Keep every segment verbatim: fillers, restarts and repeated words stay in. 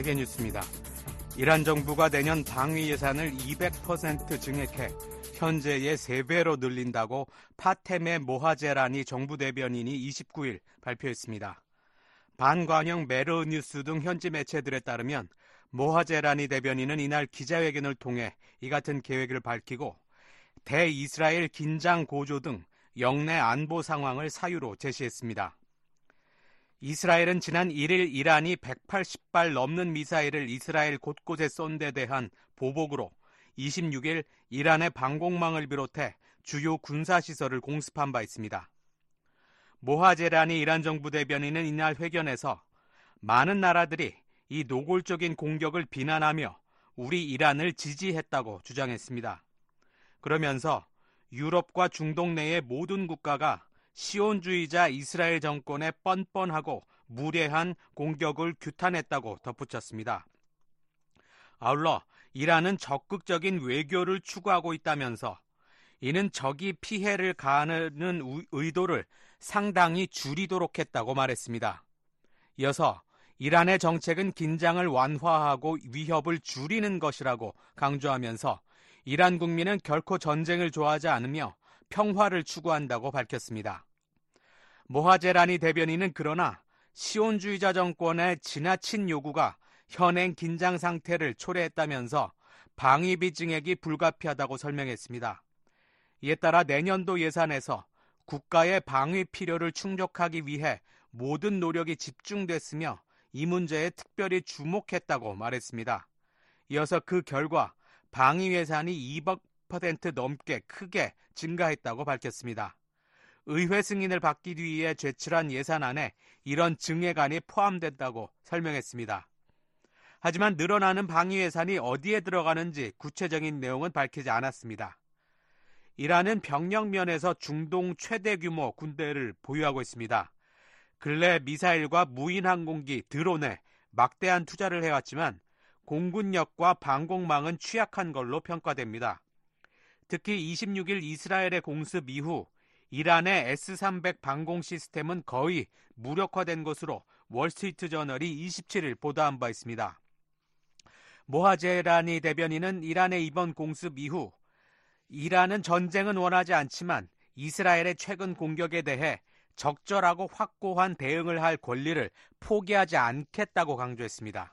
세계뉴스입니다. 이란 정부가 내년 방위 예산을 이백 퍼센트 증액해 현재의 세 배로 늘린다고 파테메 모하제라니 정부 대변인이 이십구일 발표했습니다. 반관영 메르뉴스 등 현지 매체들에 따르면 모하제라니 대변인은 이날 기자회견을 통해 이 같은 계획을 밝히고 대이스라엘 긴장 고조 등 영내 안보 상황을 사유로 제시했습니다. 이스라엘은 지난 일 일 이란이 백팔십 발 넘는 미사일을 이스라엘 곳곳에 쏜 데 대한 보복으로 이십육일 이란의 방공망을 비롯해 주요 군사시설을 공습한 바 있습니다. 모하제라니 이란 정부 대변인은 이날 회견에서 많은 나라들이 이 노골적인 공격을 비난하며 우리 이란을 지지했다고 주장했습니다. 그러면서 유럽과 중동 내의 모든 국가가 시온주의자 이스라엘 정권의 뻔뻔하고 무례한 공격을 규탄했다고 덧붙였습니다. 아울러 이란은 적극적인 외교를 추구하고 있다면서 이는 적이 피해를 가하는 의도를 상당히 줄이도록 했다고 말했습니다. 이어서 이란의 정책은 긴장을 완화하고 위협을 줄이는 것이라고 강조하면서 이란 국민은 결코 전쟁을 좋아하지 않으며 평화를 추구한다고 밝혔습니다. 모하제라니 대변인은 그러나 시온주의자 정권의 지나친 요구가 현행 긴장 상태를 초래했다면서 방위비 증액이 불가피하다고 설명했습니다. 이에 따라 내년도 예산에서 국가의 방위 필요를 충족하기 위해 모든 노력이 집중됐으며 이 문제에 특별히 주목했다고 말했습니다. 이어서 그 결과 방위 예산이 이백 퍼센트 넘게 크게 증가했다고 밝혔습니다. 의회 승인을 받기 위해 제출한 예산안에 이런 증액안이 포함된다고 설명했습니다. 하지만 늘어나는 방위 예산이 어디에 들어가는지 구체적인 내용은 밝히지 않았습니다. 이란은 병력 면에서 중동 최대 규모 군대를 보유하고 있습니다. 근래 미사일과 무인 항공기, 드론에 막대한 투자를 해왔지만 공군력과 방공망은 취약한 걸로 평가됩니다. 특히 이십육일 이스라엘의 공습 이후 이란의 에스 삼백 방공 시스템은 거의 무력화된 것으로 월스트리트저널이 이십칠일 보도한 바 있습니다. 모하제라니 대변인은 이란의 이번 공습 이후 이란은 전쟁은 원하지 않지만 이스라엘의 최근 공격에 대해 적절하고 확고한 대응을 할 권리를 포기하지 않겠다고 강조했습니다.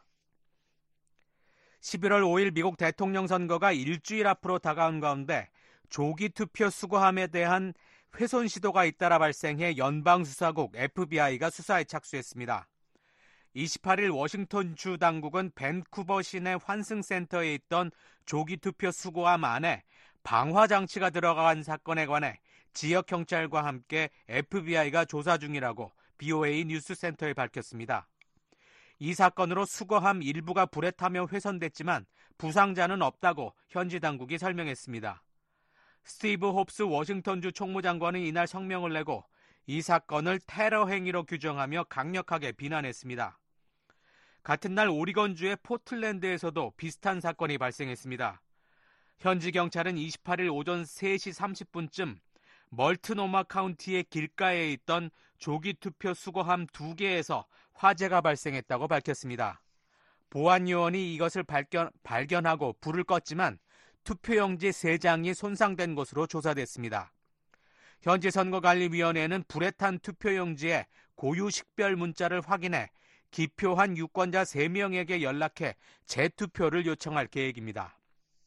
십일월 오일 미국 대통령 선거가 일주일 앞으로 다가온 가운데 조기 투표 수거함에 대한 훼손 시도가 잇따라 발생해 연방수사국 에프비아이가 수사에 착수했습니다. 이십팔일 워싱턴주 당국은 밴쿠버 시내 환승센터에 있던 조기 투표 수거함 안에 방화장치가 들어간 사건에 관해 지역경찰과 함께 에프비아이가 조사 중이라고 비오에이 뉴스센터에 밝혔습니다. 이 사건으로 수거함 일부가 불에 타며 훼손됐지만 부상자는 없다고 현지 당국이 설명했습니다. 스티브 홉스 워싱턴주 총무장관은 이날 성명을 내고 이 사건을 테러 행위로 규정하며 강력하게 비난했습니다. 같은 날 오리건주의 포틀랜드에서도 비슷한 사건이 발생했습니다. 현지 경찰은 이십팔일 오전 세시 삼십분쯤 멀트노마 카운티의 길가에 있던 조기 투표 수거함 두 개에서 화재가 발생했다고 밝혔습니다. 보안요원이 이것을 발견, 발견하고 불을 껐지만 투표용지 세 장이 손상된 것으로 조사됐습니다. 현지 선거관리위원회는 불에 탄 투표용지에 고유 식별 문자를 확인해 기표한 유권자 세 명에게 연락해 재투표를 요청할 계획입니다.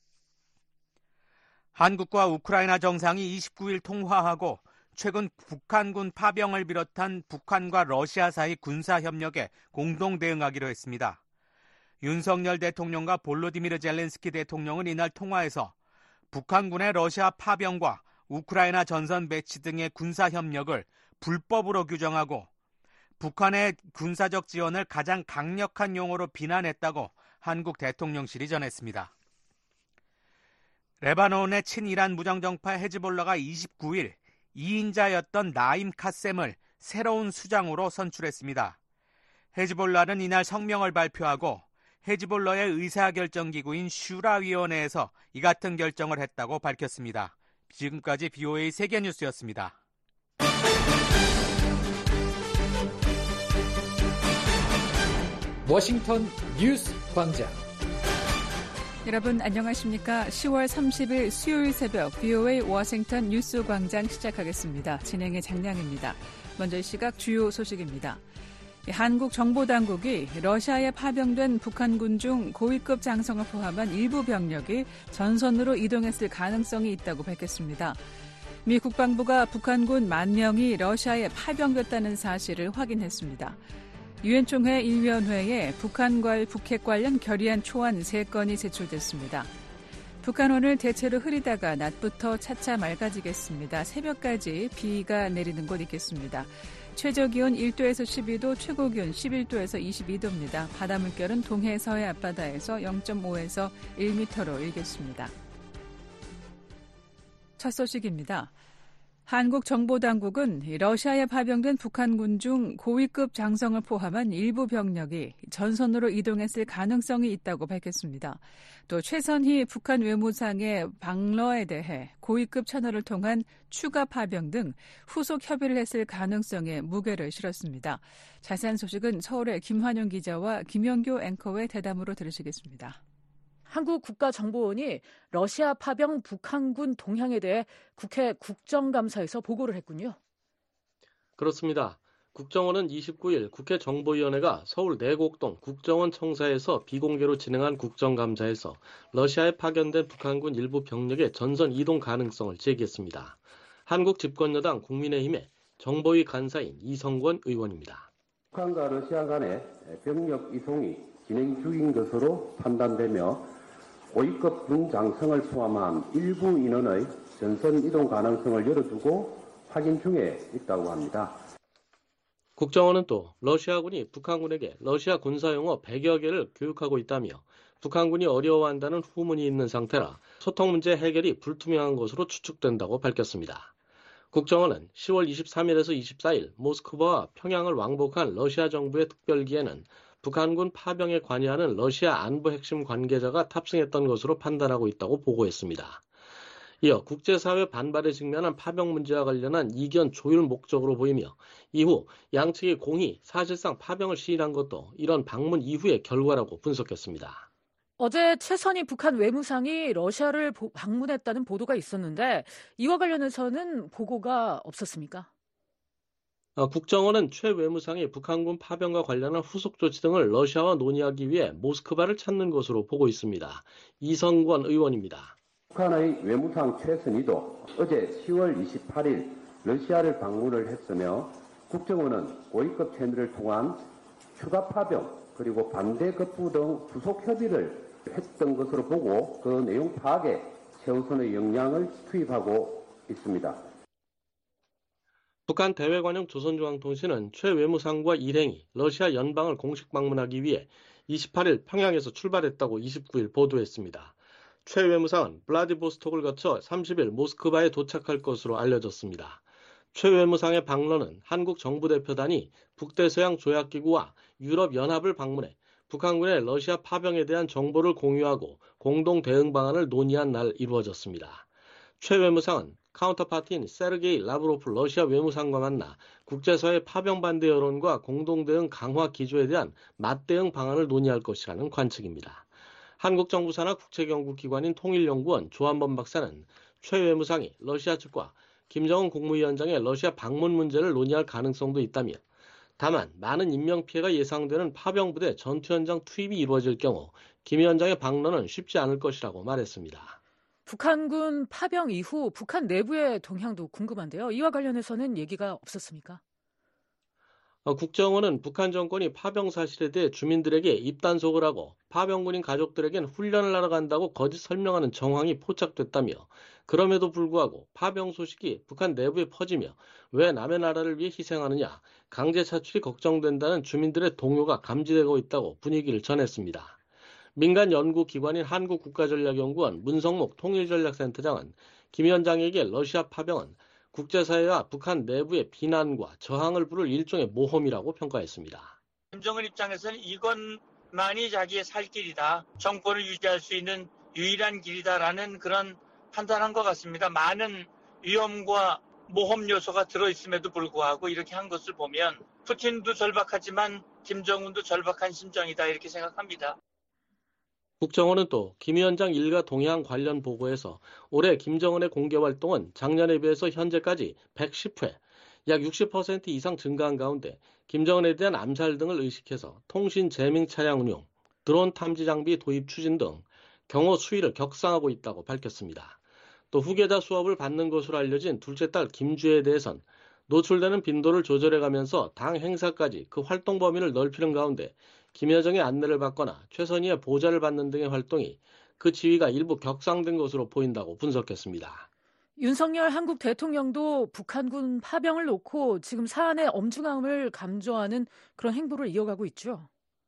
한국과 우크라이나 정상이 이십구일 통화하고 최근 북한군 파병을 비롯한 북한과 러시아 사이 군사협력에 공동 대응하기로 했습니다. 윤석열 대통령과 볼로디미르 젤렌스키 대통령은 이날 통화에서 북한군의 러시아 파병과 우크라이나 전선 배치 등의 군사협력을 불법으로 규정하고 북한의 군사적 지원을 가장 강력한 용어로 비난했다고 한국 대통령실이 전했습니다. 레바논의 친이란 무장정파 헤즈볼라가 이십구일 이인자였던 나임 카셈을 새로운 수장으로 선출했습니다. 헤즈볼라는 이날 성명을 발표하고 헤즈볼라의 의사결정기구인 슈라위원회에서 이 같은 결정을 했다고 밝혔습니다. 지금까지 비오에이 세계뉴스였습니다. 워싱턴 뉴스 광장. 여러분 안녕하십니까? 시월 삼십일 수요일 새벽 브이오에이 워싱턴 뉴스 광장 시작하겠습니다. 진행의 장량입니다. 먼저 이 시각 주요 소식입니다. 한국 정보당국이 러시아에 파병된 북한군 중 고위급 장성을 포함한 일부 병력이 전선으로 이동했을 가능성이 있다고 밝혔습니다. 미 국방부가 북한군 만 명이 러시아에 파병됐다는 사실을 확인했습니다. 유엔 총회 일 위원회에 북한과 북핵 관련 결의안 초안 세 건이 제출됐습니다. 북한 오늘 대체로 흐리다가 낮부터 차차 맑아지겠습니다. 새벽까지 비가 내리는 곳 있겠습니다. 최저기온 일 도에서 십이 도, 최고기온 십일 도에서 이십이 도입니다. 바다 물결은 동해 서해 앞바다에서 영 점 오에서 일 미터로 일겠습니다. 첫 소식입니다. 한국 정보당국은 러시아에 파병된 북한군 중 고위급 장성을 포함한 일부 병력이 전선으로 이동했을 가능성이 있다고 밝혔습니다. 또 최선희 북한 외무상의 방러에 대해 고위급 채널을 통한 추가 파병 등 후속 협의를 했을 가능성에 무게를 실었습니다. 자세한 소식은 서울의 김환영 기자와 김영교 앵커의 대담으로 들으시겠습니다. 한국 국가정보원이 러시아 파병 북한군 동향에 대해 국회 국정감사에서 보고를 했군요. 그렇습니다. 국정원은 이십구 일 국회 정보위원회가 서울 내곡동 국정원 청사에서 비공개로 진행한 국정감사에서 러시아에 파견된 북한군 일부 병력의 전선 이동 가능성을 제기했습니다. 한국 집권여당 국민의힘의 정보위 간사인 이성권 의원입니다. 북한과 러시아 간의 병력 이송이 진행 중인 것으로 판단되며 고위급 중장성을 포함한 일부 인원의 전선 이동 가능성을 열어두고 확인 중에 있다고 합니다. 국정원은 또 러시아군이 북한군에게 러시아 군사용어 백여 개를 교육하고 있다며 북한군이 어려워한다는 후문이 있는 상태라 소통 문제 해결이 불투명한 것으로 추측된다고 밝혔습니다. 국정원은 시월 이십삼일에서 이십사일 모스크바와 평양을 왕복한 러시아 정부의 특별기에는 북한군 파병에 관여하는 러시아 안보 핵심 관계자가 탑승했던 것으로 판단하고 있다고 보고했습니다. 이어 국제사회 반발에 직면한 파병 문제와 관련한 이견 조율 목적으로 보이며 이후 양측이 공히 사실상 파병을 시인한 것도 이런 방문 이후의 결과라고 분석했습니다. 어제 최선희 북한 외무상이 러시아를 방문했다는 보도가 있었는데 이와 관련해서는 보고가 없었습니까? 국정원은 최 외무상이 북한군 파병과 관련한 후속 조치 등을 러시아와 논의하기 위해 모스크바를 찾는 것으로 보고 있습니다. 이성권 의원입니다. 북한의 외무상 최선희도 어제 시월 이십팔일 러시아를 방문을 했으며 국정원은 고위급 채널을 통한 추가 파병 그리고 반대 급부 등 후속 협의를 했던 것으로 보고 그 내용 파악에 최우선의 역량을 투입하고 있습니다. 북한 대외관용 조선중앙통신은 최 외무상과 일행이 러시아 연방을 공식 방문하기 위해 이십팔일 평양에서 출발했다고 이십구일 보도했습니다. 최 외무상은 블라디보스톡을 거쳐 삼십일 모스크바에 도착할 것으로 알려졌습니다. 최 외무상의 방문은 한국 정부대표단이 북대서양 조약기구와 유럽연합을 방문해 북한군의 러시아 파병에 대한 정보를 공유하고 공동 대응 방안을 논의한 날 이루어졌습니다. 최 외무상은 카운터파티인 세르게이 라브로프 러시아 외무상과 만나 국제사회 파병 반대 여론과 공동대응 강화 기조에 대한 맞대응 방안을 논의할 것이라는 관측입니다. 한국 정부 산하 국책연구기관인 통일연구원 조한범 박사는 최 외무상이 러시아 측과 김정은 국무위원장의 러시아 방문 문제를 논의할 가능성도 있다며 다만 많은 인명피해가 예상되는 파병부대 전투 현장 투입이 이루어질 경우 김 위원장의 방문은 쉽지 않을 것이라고 말했습니다. 북한군 파병 이후 북한 내부의 동향도 궁금한데요. 이와 관련해서는 얘기가 없었습니까? 국정원은 북한 정권이 파병 사실에 대해 주민들에게 입단속을 하고 파병군인 가족들에겐 훈련을 하러 간다고 거짓 설명하는 정황이 포착됐다며 그럼에도 불구하고 파병 소식이 북한 내부에 퍼지며 왜 남의 나라를 위해 희생하느냐, 강제 차출이 걱정된다는 주민들의 동요가 감지되고 있다고 분위기를 전했습니다. 민간 연구기관인 한국국가전략연구원 문성목 통일전략센터장은 김 위원장에게 러시아 파병은 국제사회와 북한 내부의 비난과 저항을 부를 일종의 모험이라고 평가했습니다. 김정은 입장에서는 이것만이 자기의 살 길이다. 정권을 유지할 수 있는 유일한 길이다라는 그런 판단한 것 같습니다. 많은 위험과 모험 요소가 들어있음에도 불구하고 이렇게 한 것을 보면 푸틴도 절박하지만 김정은도 절박한 심정이다 이렇게 생각합니다. 국정원은 또 김 위원장 일가 동향 관련 보고에서 올해 김정은의 공개활동은 작년에 비해서 현재까지 백십 회, 약 육십 퍼센트 이상 증가한 가운데 김정은에 대한 암살 등을 의식해서 통신 재밍 차량 운용, 드론 탐지 장비 도입 추진 등 경호 수위를 격상하고 있다고 밝혔습니다. 또 후계자 수업을 받는 것으로 알려진 둘째 딸 김주혜에 대해선 노출되는 빈도를 조절해가면서 당 행사까지 그 활동 범위를 넓히는 가운데 김여정의 안내를 받거나 최선희의 보좌를 받는 등의 활동이 그 지위가 일부 격상된 것으로 보인다고 분석했습니다. 윤석열 한국 대통령도 북한군 파병을 놓고 지금 사안의 엄중함을 감조하는 그런 행보를 이어가고 있죠.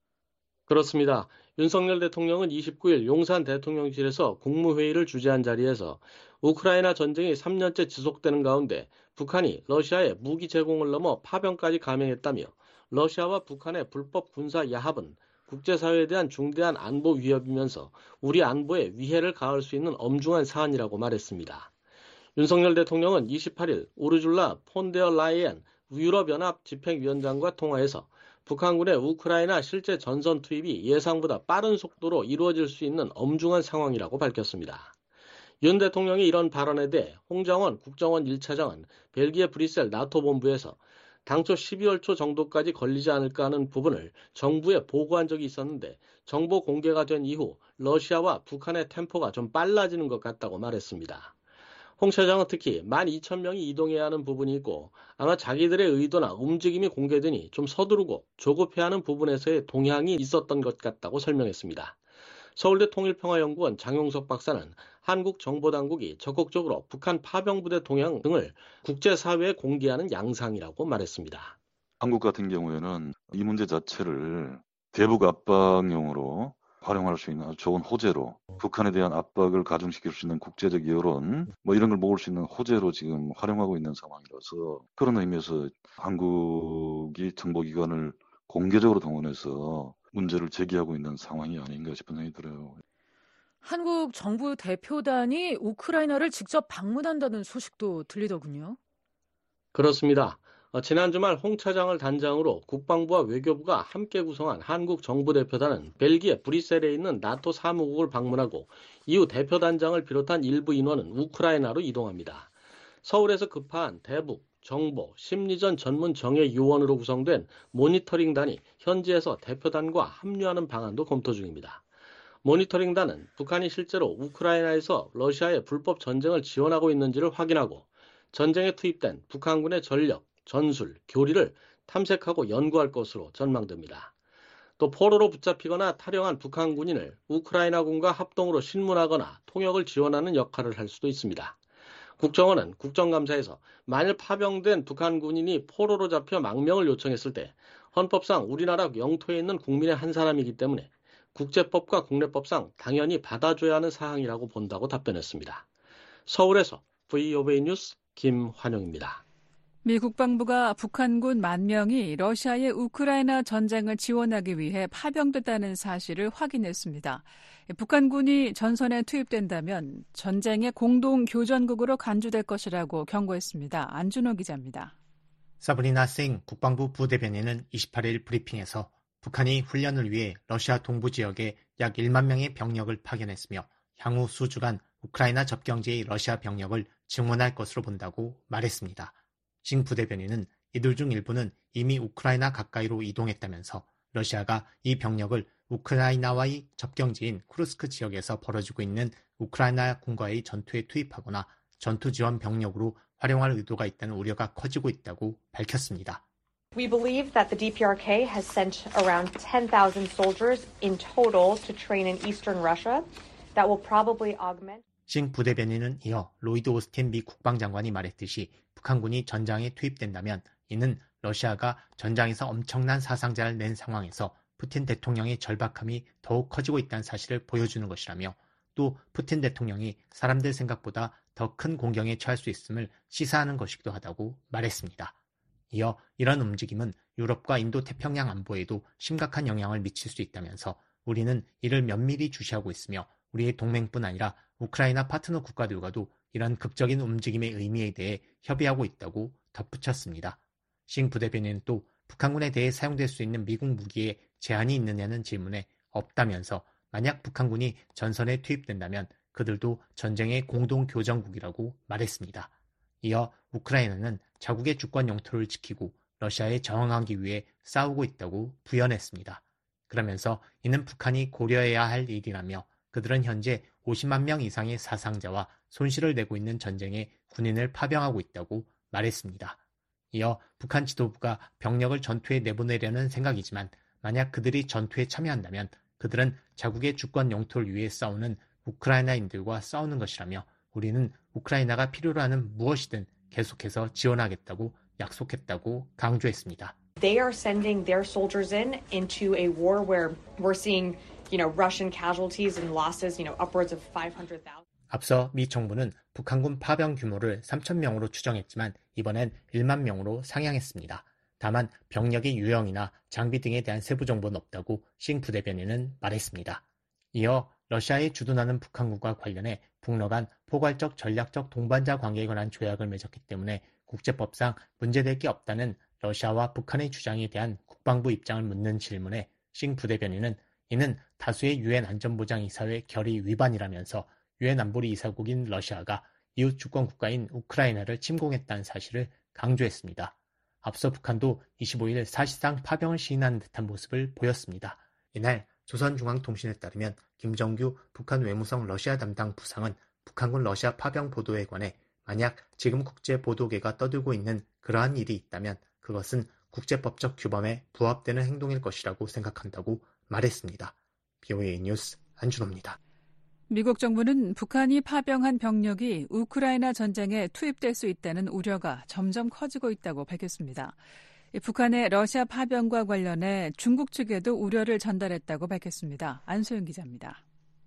그렇습니다. 윤석열 대통령은 이십구 일 용산 대통령실에서 국무회의를 주재한 자리에서 우크라이나 전쟁이 삼 년째 지속되는 가운데 북한이 러시아에 무기 제공을 넘어 파병까지 감행했다며 러시아와 북한의 불법 군사 야합은 국제사회에 대한 중대한 안보 위협이면서 우리 안보에 위해를 가할 수 있는 엄중한 사안이라고 말했습니다. 윤석열 대통령은 이십팔 일 우르줄라 폰데어 라이엔 유럽연합 집행위원장과 통화에서 북한군의 우크라이나 실제 전선 투입이 예상보다 빠른 속도로 이루어질 수 있는 엄중한 상황이라고 밝혔습니다. 윤 대통령이 이런 발언에 대해 홍정원 국정원 일 차장은 벨기에 브뤼셀 나토 본부에서 당초 십이월 초 정도까지 걸리지 않을까 하는 부분을 정부에 보고한 적이 있었는데 정보 공개가 된 이후 러시아와 북한의 템포가 좀 빨라지는 것 같다고 말했습니다. 홍 차장은 특히 만 이천 명이 이동해야 하는 부분이 있고 아마 자기들의 의도나 움직임이 공개되니 좀 서두르고 조급해하는 부분에서의 동향이 있었던 것 같다고 설명했습니다. 서울대 통일평화연구원 장용석 박사는 한국 정보당국이 적극적으로 북한 파병부대 동향 등을 국제사회에 공개하는 양상이라고 말했습니다. 한국 같은 경우에는 이 문제 자체를 대북 압박용으로 활용할 수 있는 아주 좋은 호재로 북한에 대한 압박을 가중시킬 수 있는 국제적 여론 뭐 이런 걸 모을 수 있는 호재로 지금 활용하고 있는 상황이라서 그런 의미에서 한국이 정보기관을 공개적으로 동원해서 문제를 제기하고 있는 상황이 아닌가 싶은 생각이 들어요. 한국 정부 대표단이 우크라이나를 직접 방문한다는 소식도 들리더군요. 그렇습니다. 지난 주말 홍 차장을 단장으로 국방부와 외교부가 함께 구성한 한국 정부대표단은 벨기에 브뤼셀에 있는 나토 사무국을 방문하고 이후 대표단장을 비롯한 일부 인원은 우크라이나로 이동합니다. 서울에서 급파한 대북, 정보, 심리전 전문 정예 요원으로 구성된 모니터링단이 현지에서 대표단과 합류하는 방안도 검토 중입니다. 모니터링단은 북한이 실제로 우크라이나에서 러시아의 불법 전쟁을 지원하고 있는지를 확인하고 전쟁에 투입된 북한군의 전력, 전술, 교리를 탐색하고 연구할 것으로 전망됩니다. 또 포로로 붙잡히거나 탈영한 북한 군인을 우크라이나군과 합동으로 신문하거나 통역을 지원하는 역할을 할 수도 있습니다. 국정원은 국정감사에서 만일 파병된 북한 군인이 포로로 잡혀 망명을 요청했을 때 헌법상 우리나라 영토에 있는 국민의 한 사람이기 때문에 국제법과 국내법상 당연히 받아줘야 하는 사항이라고 본다고 답변했습니다. 서울에서 브이오에이 뉴스 김환영입니다. 미 국방부가 북한군 만 명이 러시아의 우크라이나 전쟁을 지원하기 위해 파병됐다는 사실을 확인했습니다. 북한군이 전선에 투입된다면 전쟁의 공동교전국으로 간주될 것이라고 경고했습니다. 안준호 기자입니다. 사브리나 싱 국방부 부대변인은 이십팔 일 브리핑에서 북한이 훈련을 위해 러시아 동부 지역에 약 일만 명의 병력을 파견했으며 향후 수주간 우크라이나 접경지의 러시아 병력을 증원할 것으로 본다고 말했습니다. 싱 부대변인은 이들 중 일부는 이미 우크라이나 가까이로 이동했다면서 러시아가 이 병력을 우크라이나와의 접경지인 쿠르스크 지역에서 벌어지고 있는 우크라이나 군과의 전투에 투입하거나 전투 지원 병력으로 활용할 의도가 있다는 우려가 커지고 있다고 밝혔습니다. We believe that the D P R K has sent around ten thousand soldiers in total to train in eastern Russia that will probably augment. 싱 부대변인은 이어 로이드 오스틴 미 국방장관이 말했듯이 북한군이 전장에 투입된다면 이는 러시아가 전장에서 엄청난 사상자를 낸 상황에서 푸틴 대통령의 절박함이 더욱 커지고 있다는 사실을 보여주는 것이라며 또 푸틴 대통령이 사람들 생각보다 더 큰 공경에 처할 수 있음을 시사하는 것이기도 하다고 말했습니다. 이어 이런 움직임은 유럽과 인도 태평양 안보에도 심각한 영향을 미칠 수 있다면서 우리는 이를 면밀히 주시하고 있으며 우리의 동맹뿐 아니라 우크라이나 파트너 국가들과도 이런 극적인 움직임의 의미에 대해 협의하고 있다고 덧붙였습니다. 싱 부대변인은 또 북한군에 대해 사용될 수 있는 미국 무기에 제한이 있느냐는 질문에 없다면서 만약 북한군이 전선에 투입된다면 그들도 전쟁의 공동교정국이라고 말했습니다. 이어 우크라이나는 자국의 주권 영토를 지키고 러시아에 저항하기 위해 싸우고 있다고 부연했습니다. 그러면서 이는 북한이 고려해야 할 일이라며 그들은 현재 오십만 명 이상의 사상자와 손실을 내고 있는 전쟁에 군인을 파병하고 있다고 말했습니다. 이어 북한 지도부가 병력을 전투에 내보내려는 생각이지만 만약 그들이 전투에 참여한다면 그들은 자국의 주권 영토를 위해 싸우는 우크라이나인들과 싸우는 것이라며 우리는 우크라이나가 필요로 하는 무엇이든 계속해서 지원하겠다고 약속했다고 강조했습니다. They are sending their soldiers in into a war where we're seeing, you know, Russian casualties and losses, you know, upwards of five hundred thousand. 앞서 미 정부는 북한군 파병 규모를 삼천 명으로 추정했지만 이번엔 일만 명으로 상향했습니다. 다만 병력의 유형이나 장비 등에 대한 세부 정보는 없다고 싱 부대변인은 말했습니다. 이어 러시아에 주둔하는 북한군과 관련해 북러 간 포괄적 전략적 동반자 관계에 관한 조약을 맺었기 때문에 국제법상 문제될 게 없다는 러시아와 북한의 주장에 대한 국방부 입장을 묻는 질문에 싱 부대변인은 이는 다수의 유엔 안전보장이사회 결의 위반이라면서 유엔 안보리 이사국인 러시아가 이웃 주권 국가인 우크라이나를 침공했다는 사실을 강조했습니다. 앞서 북한도 이십오일 사실상 파병을 시인하는 듯한 모습을 보였습니다. 이날 조선중앙통신에 따르면 김정규 북한 외무성 러시아 담당 부상은 북한군 러시아 파병 보도에 관해 만약 지금 국제보도계가 떠들고 있는 그러한 일이 있다면 그것은 국제법적 규범에 부합되는 행동일 것이라고 생각한다고 말했습니다. 비오에이 뉴스 안준호입니다. 미국 정부는 북한이 파병한 병력이 우크라이나 전쟁에 투입될 수 있다는 우려가 점점 커지고 있다고 밝혔습니다. 북한의 러시아 파병과 관련해 중국 측에도 우려를 전달했다고 밝혔습니다. 안소영 기자입니다.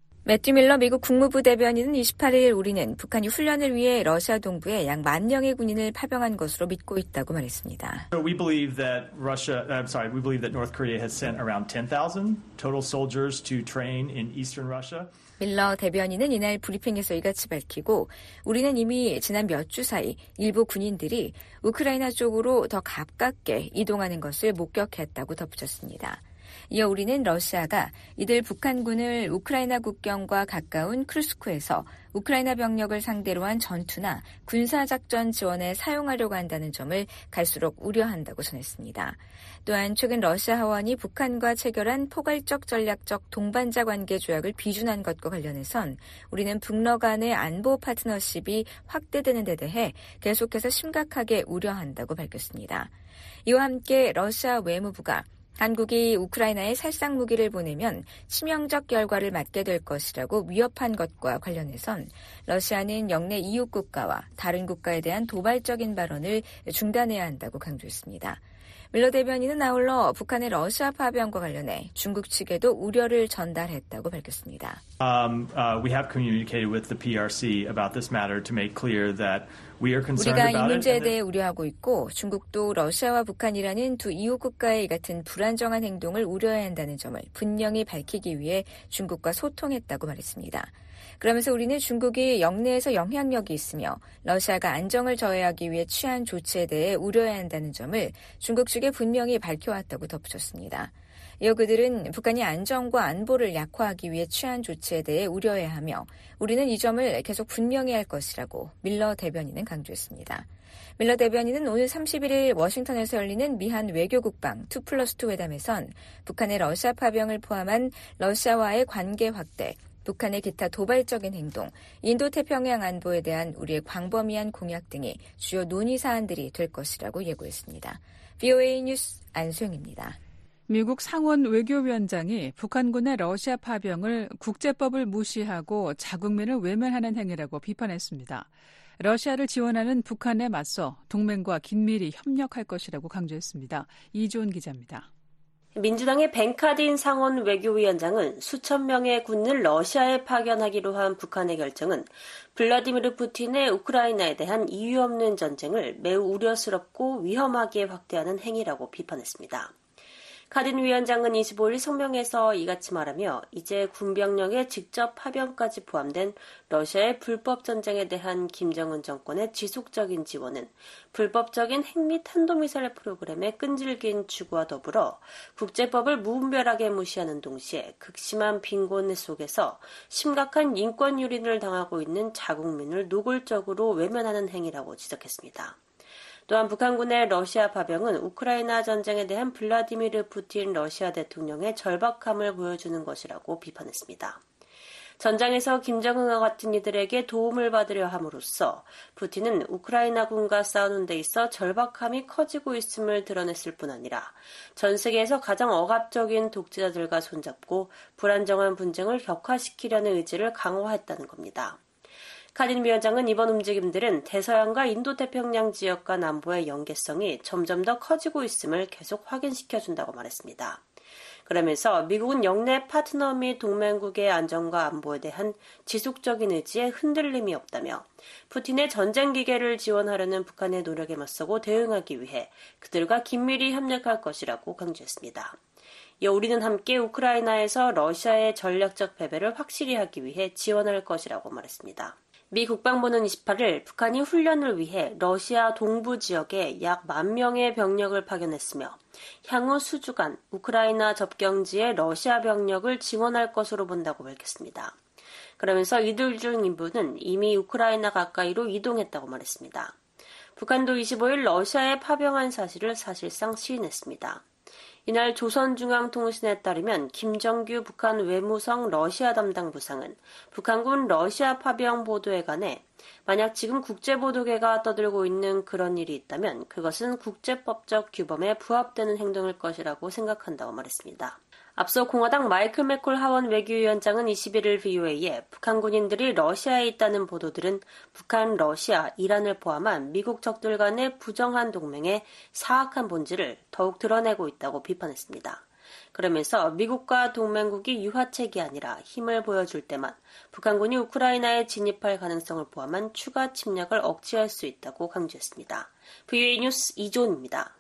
매튜 밀러 미국 국무부 대변인은 이십팔일 우리는 북한이 훈련을 위해 러시아 동부에 약 만 명의 군인을 파병한 것으로 믿고 있다고 말했습니다. So we believe that Russia, I'm sorry, we believe that North Korea has sent around ten thousand total soldiers to train in eastern Russia. 밀러 대변인은 이날 브리핑에서 이같이 밝히고 우리는 이미 지난 몇 주 사이 일부 군인들이 우크라이나 쪽으로 더 가깝게 이동하는 것을 목격했다고 덧붙였습니다. 이어 우리는 러시아가 이들 북한군을 우크라이나 국경과 가까운 크루스크에서 우크라이나 병력을 상대로 한 전투나 군사작전 지원에 사용하려고 한다는 점을 갈수록 우려한다고 전했습니다. 또한 최근 러시아 하원이 북한과 체결한 포괄적 전략적 동반자 관계 조약을 비준한 것과 관련해선 우리는 북러 간의 안보 파트너십이 확대되는 데 대해 계속해서 심각하게 우려한다고 밝혔습니다. 이와 함께 러시아 외무부가 한국이 우크라이나에 살상 무기를 보내면 치명적 결과를 맞게 될 것이라고 위협한 것과 관련해선 러시아는 영내 이웃 국가와 다른 국가에 대한 도발적인 발언을 중단해야 한다고 강조했습니다. 밀러 대변인은 아울러 북한의 러시아 파병과 관련해 중국 측에도 우려를 전달했다고 밝혔습니다. Um, uh, we have communicated with the P R C about this matter to make clear that we are concerned 우리가 about 이 문제에 it. 대해 우려하고 있고 중국도 러시아와 북한이라는 두 이웃 국가의 같은 불안정한 행동을 우려해야 한다는 점을 분명히 밝히기 위해 중국과 소통했다고 말했습니다. 그러면서 우리는 중국이 영내에서 영향력이 있으며 러시아가 안정을 저해하기 위해 취한 조치에 대해 우려해야 한다는 점을 중국 측에 분명히 밝혀왔다고 덧붙였습니다. 이어 그들은 북한이 안정과 안보를 약화하기 위해 취한 조치에 대해 우려해야 하며 우리는 이 점을 계속 분명히 할 것이라고 밀러 대변인은 강조했습니다. 밀러 대변인은 오늘 삼십일일 워싱턴에서 열리는 미한 외교국방 투 플러스 투 회담에선 북한의 러시아 파병을 포함한 러시아와의 관계 확대, 북한의 기타 도발적인 행동, 인도태평양 안보에 대한 우리의 광범위한 공약 등이 주요 논의 사안들이 될 것이라고 예고했습니다. 비오에이 뉴스 안소영입니다. 미국 상원 외교위원장이 북한군의 러시아 파병을 국제법을 무시하고 자국민을 외면하는 행위라고 비판했습니다. 러시아를 지원하는 북한에 맞서 동맹과 긴밀히 협력할 것이라고 강조했습니다. 이주은 기자입니다. 민주당의 벤카딘 상원 외교위원장은 수천 명의 군을 러시아에 파견하기로 한 북한의 결정은 블라디미르 푸틴의 우크라이나에 대한 이유 없는 전쟁을 매우 우려스럽고 위험하게 확대하는 행위라고 비판했습니다. 카딘 위원장은 이십오일 성명에서 이같이 말하며 이제 군병력의 직접 파병까지 포함된 러시아의 불법 전쟁에 대한 김정은 정권의 지속적인 지원은 불법적인 핵 및 탄도미사일 프로그램의 끈질긴 추구와 더불어 국제법을 무분별하게 무시하는 동시에 극심한 빈곤 속에서 심각한 인권 유린을 당하고 있는 자국민을 노골적으로 외면하는 행위라고 지적했습니다. 또한 북한군의 러시아 파병은 우크라이나 전쟁에 대한 블라디미르 푸틴 러시아 대통령의 절박함을 보여주는 것이라고 비판했습니다. 전장에서 김정은과 같은 이들에게 도움을 받으려 함으로써 푸틴은 우크라이나군과 싸우는 데 있어 절박함이 커지고 있음을 드러냈을 뿐 아니라 전 세계에서 가장 억압적인 독재자들과 손잡고 불안정한 분쟁을 격화시키려는 의지를 강화했다는 겁니다. 카딘 위원장은 이번 움직임들은 대서양과 인도태평양 지역과 남부의 연계성이 점점 더 커지고 있음을 계속 확인시켜준다고 말했습니다. 그러면서 미국은 영내 파트너 및 동맹국의 안전과 안보에 대한 지속적인 의지에 흔들림이 없다며 푸틴의 전쟁 기계를 지원하려는 북한의 노력에 맞서고 대응하기 위해 그들과 긴밀히 협력할 것이라고 강조했습니다. 이어 우리는 함께 우크라이나에서 러시아의 전략적 패배를 확실히 하기 위해 지원할 것이라고 말했습니다. 미 국방부는 이십팔일 북한이 훈련을 위해 러시아 동부 지역에 약 만 명의 병력을 파견했으며 향후 수주간 우크라이나 접경지에 러시아 병력을 지원할 것으로 본다고 밝혔습니다. 그러면서 이들 중 일부는 이미 우크라이나 가까이로 이동했다고 말했습니다. 북한도 이십오일 러시아에 파병한 사실을 사실상 시인했습니다. 이날 조선중앙통신에 따르면 김정규 북한 외무성 러시아 담당 부상은 북한군 러시아 파병 보도에 관해 만약 지금 국제보도계가 떠들고 있는 그런 일이 있다면 그것은 국제법적 규범에 부합되는 행동일 것이라고 생각한다고 말했습니다. 앞서 공화당 마이클 맥콜 하원 외교위원장은 이십일일 브이오에이에 북한 군인들이 러시아에 있다는 보도들은 북한, 러시아, 이란을 포함한 미국 적들 간의 부정한 동맹의 사악한 본질을 더욱 드러내고 있다고 비판했습니다. 그러면서 미국과 동맹국이 유화책이 아니라 힘을 보여줄 때만 북한군이 우크라이나에 진입할 가능성을 포함한 추가 침략을 억제할 수 있다고 강조했습니다. 브이오에이 뉴스 이조은입니다.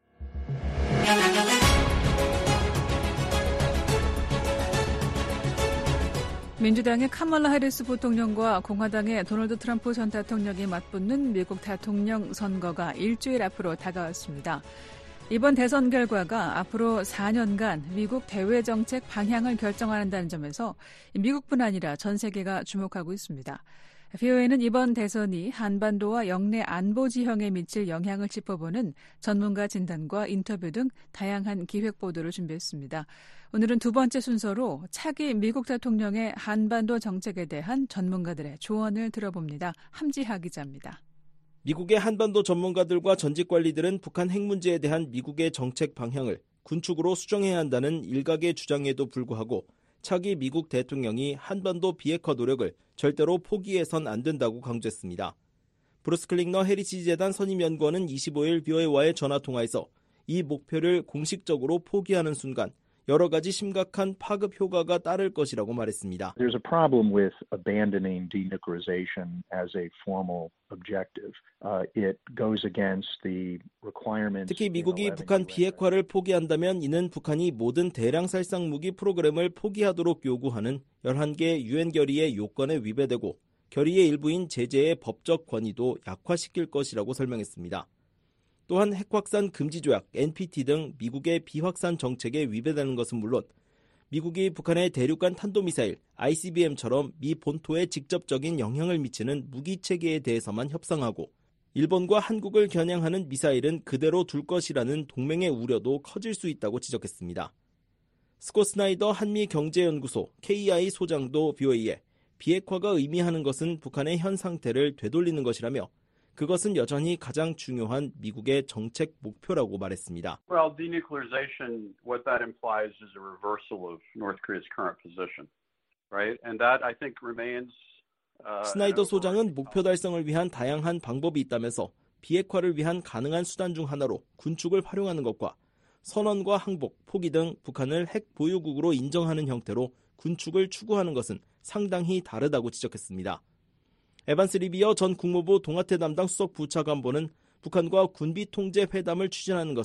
민주당의 카멀라 해리스 부통령과 공화당의 도널드 트럼프 전 대통령이 맞붙는 미국 대통령 선거가 일주일 앞으로 다가왔습니다. 이번 대선 결과가 앞으로 사 년간 미국 대외 정책 방향을 결정한다는 점에서 미국뿐 아니라 전 세계가 주목하고 있습니다. 브이오에이는 이번 대선이 한반도와 영내 안보 지형에 미칠 영향을 짚어보는 전문가 진단과 인터뷰 등 다양한 기획 보도를 준비했습니다. 오늘은 두 번째 순서로 차기 미국 대통령의 한반도 정책에 대한 전문가들의 조언을 들어봅니다. 함지하 기자입니다. 미국의 한반도 전문가들과 전직 관리들은 북한 핵 문제에 대한 미국의 정책 방향을 군축으로 수정해야 한다는 일각의 주장에도 불구하고 차기 미국 대통령이 한반도 비핵화 노력을 절대로 포기해선 안 된다고 강조했습니다. 브루스 클링너 헤리티지 재단 선임연구원은 이십오일 브이오에이와의 전화통화에서 이 목표를 공식적으로 포기하는 순간 여러 가지 심각한 파급 효과가 따를 것이라고 말했습니다. There's a problem with abandoning denuclearization as a formal objective. Uh, it goes against the requirements. 특히 미국이 북한 비핵화를 포기한다면 이는 북한이 모든 대량 살상 무기 프로그램을 포기하도록 요구하는 열한 개 유엔 결의의 요건에 위배되고 결의의 일부인 제재의 법적 권위도 약화시킬 것이라고 설명했습니다. 또한 핵확산 금지 조약, 엔피티 등 미국의 비확산 정책에 위배되는 것은 물론 미국이 북한의 대륙간 탄도미사일, 아이씨비엠처럼 미 본토에 직접적인 영향을 미치는 무기 체계에 대해서만 협상하고 일본과 한국을 겨냥하는 미사일은 그대로 둘 것이라는 동맹의 우려도 커질 수 있다고 지적했습니다. 스콧 스나이더 한미경제연구소 케이아이 소장도 브이오에이에 비핵화가 의미하는 것은 북한의 현 상태를 되돌리는 것이라며 그것은 여전히 가장 중요한 미국의 정책 목표라고 말했습니다. Well, denuclearization, what that implies is a reversal of North Korea's current position, right? And that I think remains. Uh, 스나이더 소장은 목표 달성을 위한 다양한 방법이 있다면서 비핵화를 위한 가능한 수단 중 하나로 군축을 활용하는 것과 선언과 항복, 포기 등 북한을 핵 보유국으로 인정하는 형태로 군축을 추구하는 것은 상당히 다르다고 지적했습니다. 에반스 리비어 전 국무부 동아태 담당 수석 부차관보는 북한과 군비 통제 회담을 추진하는 것은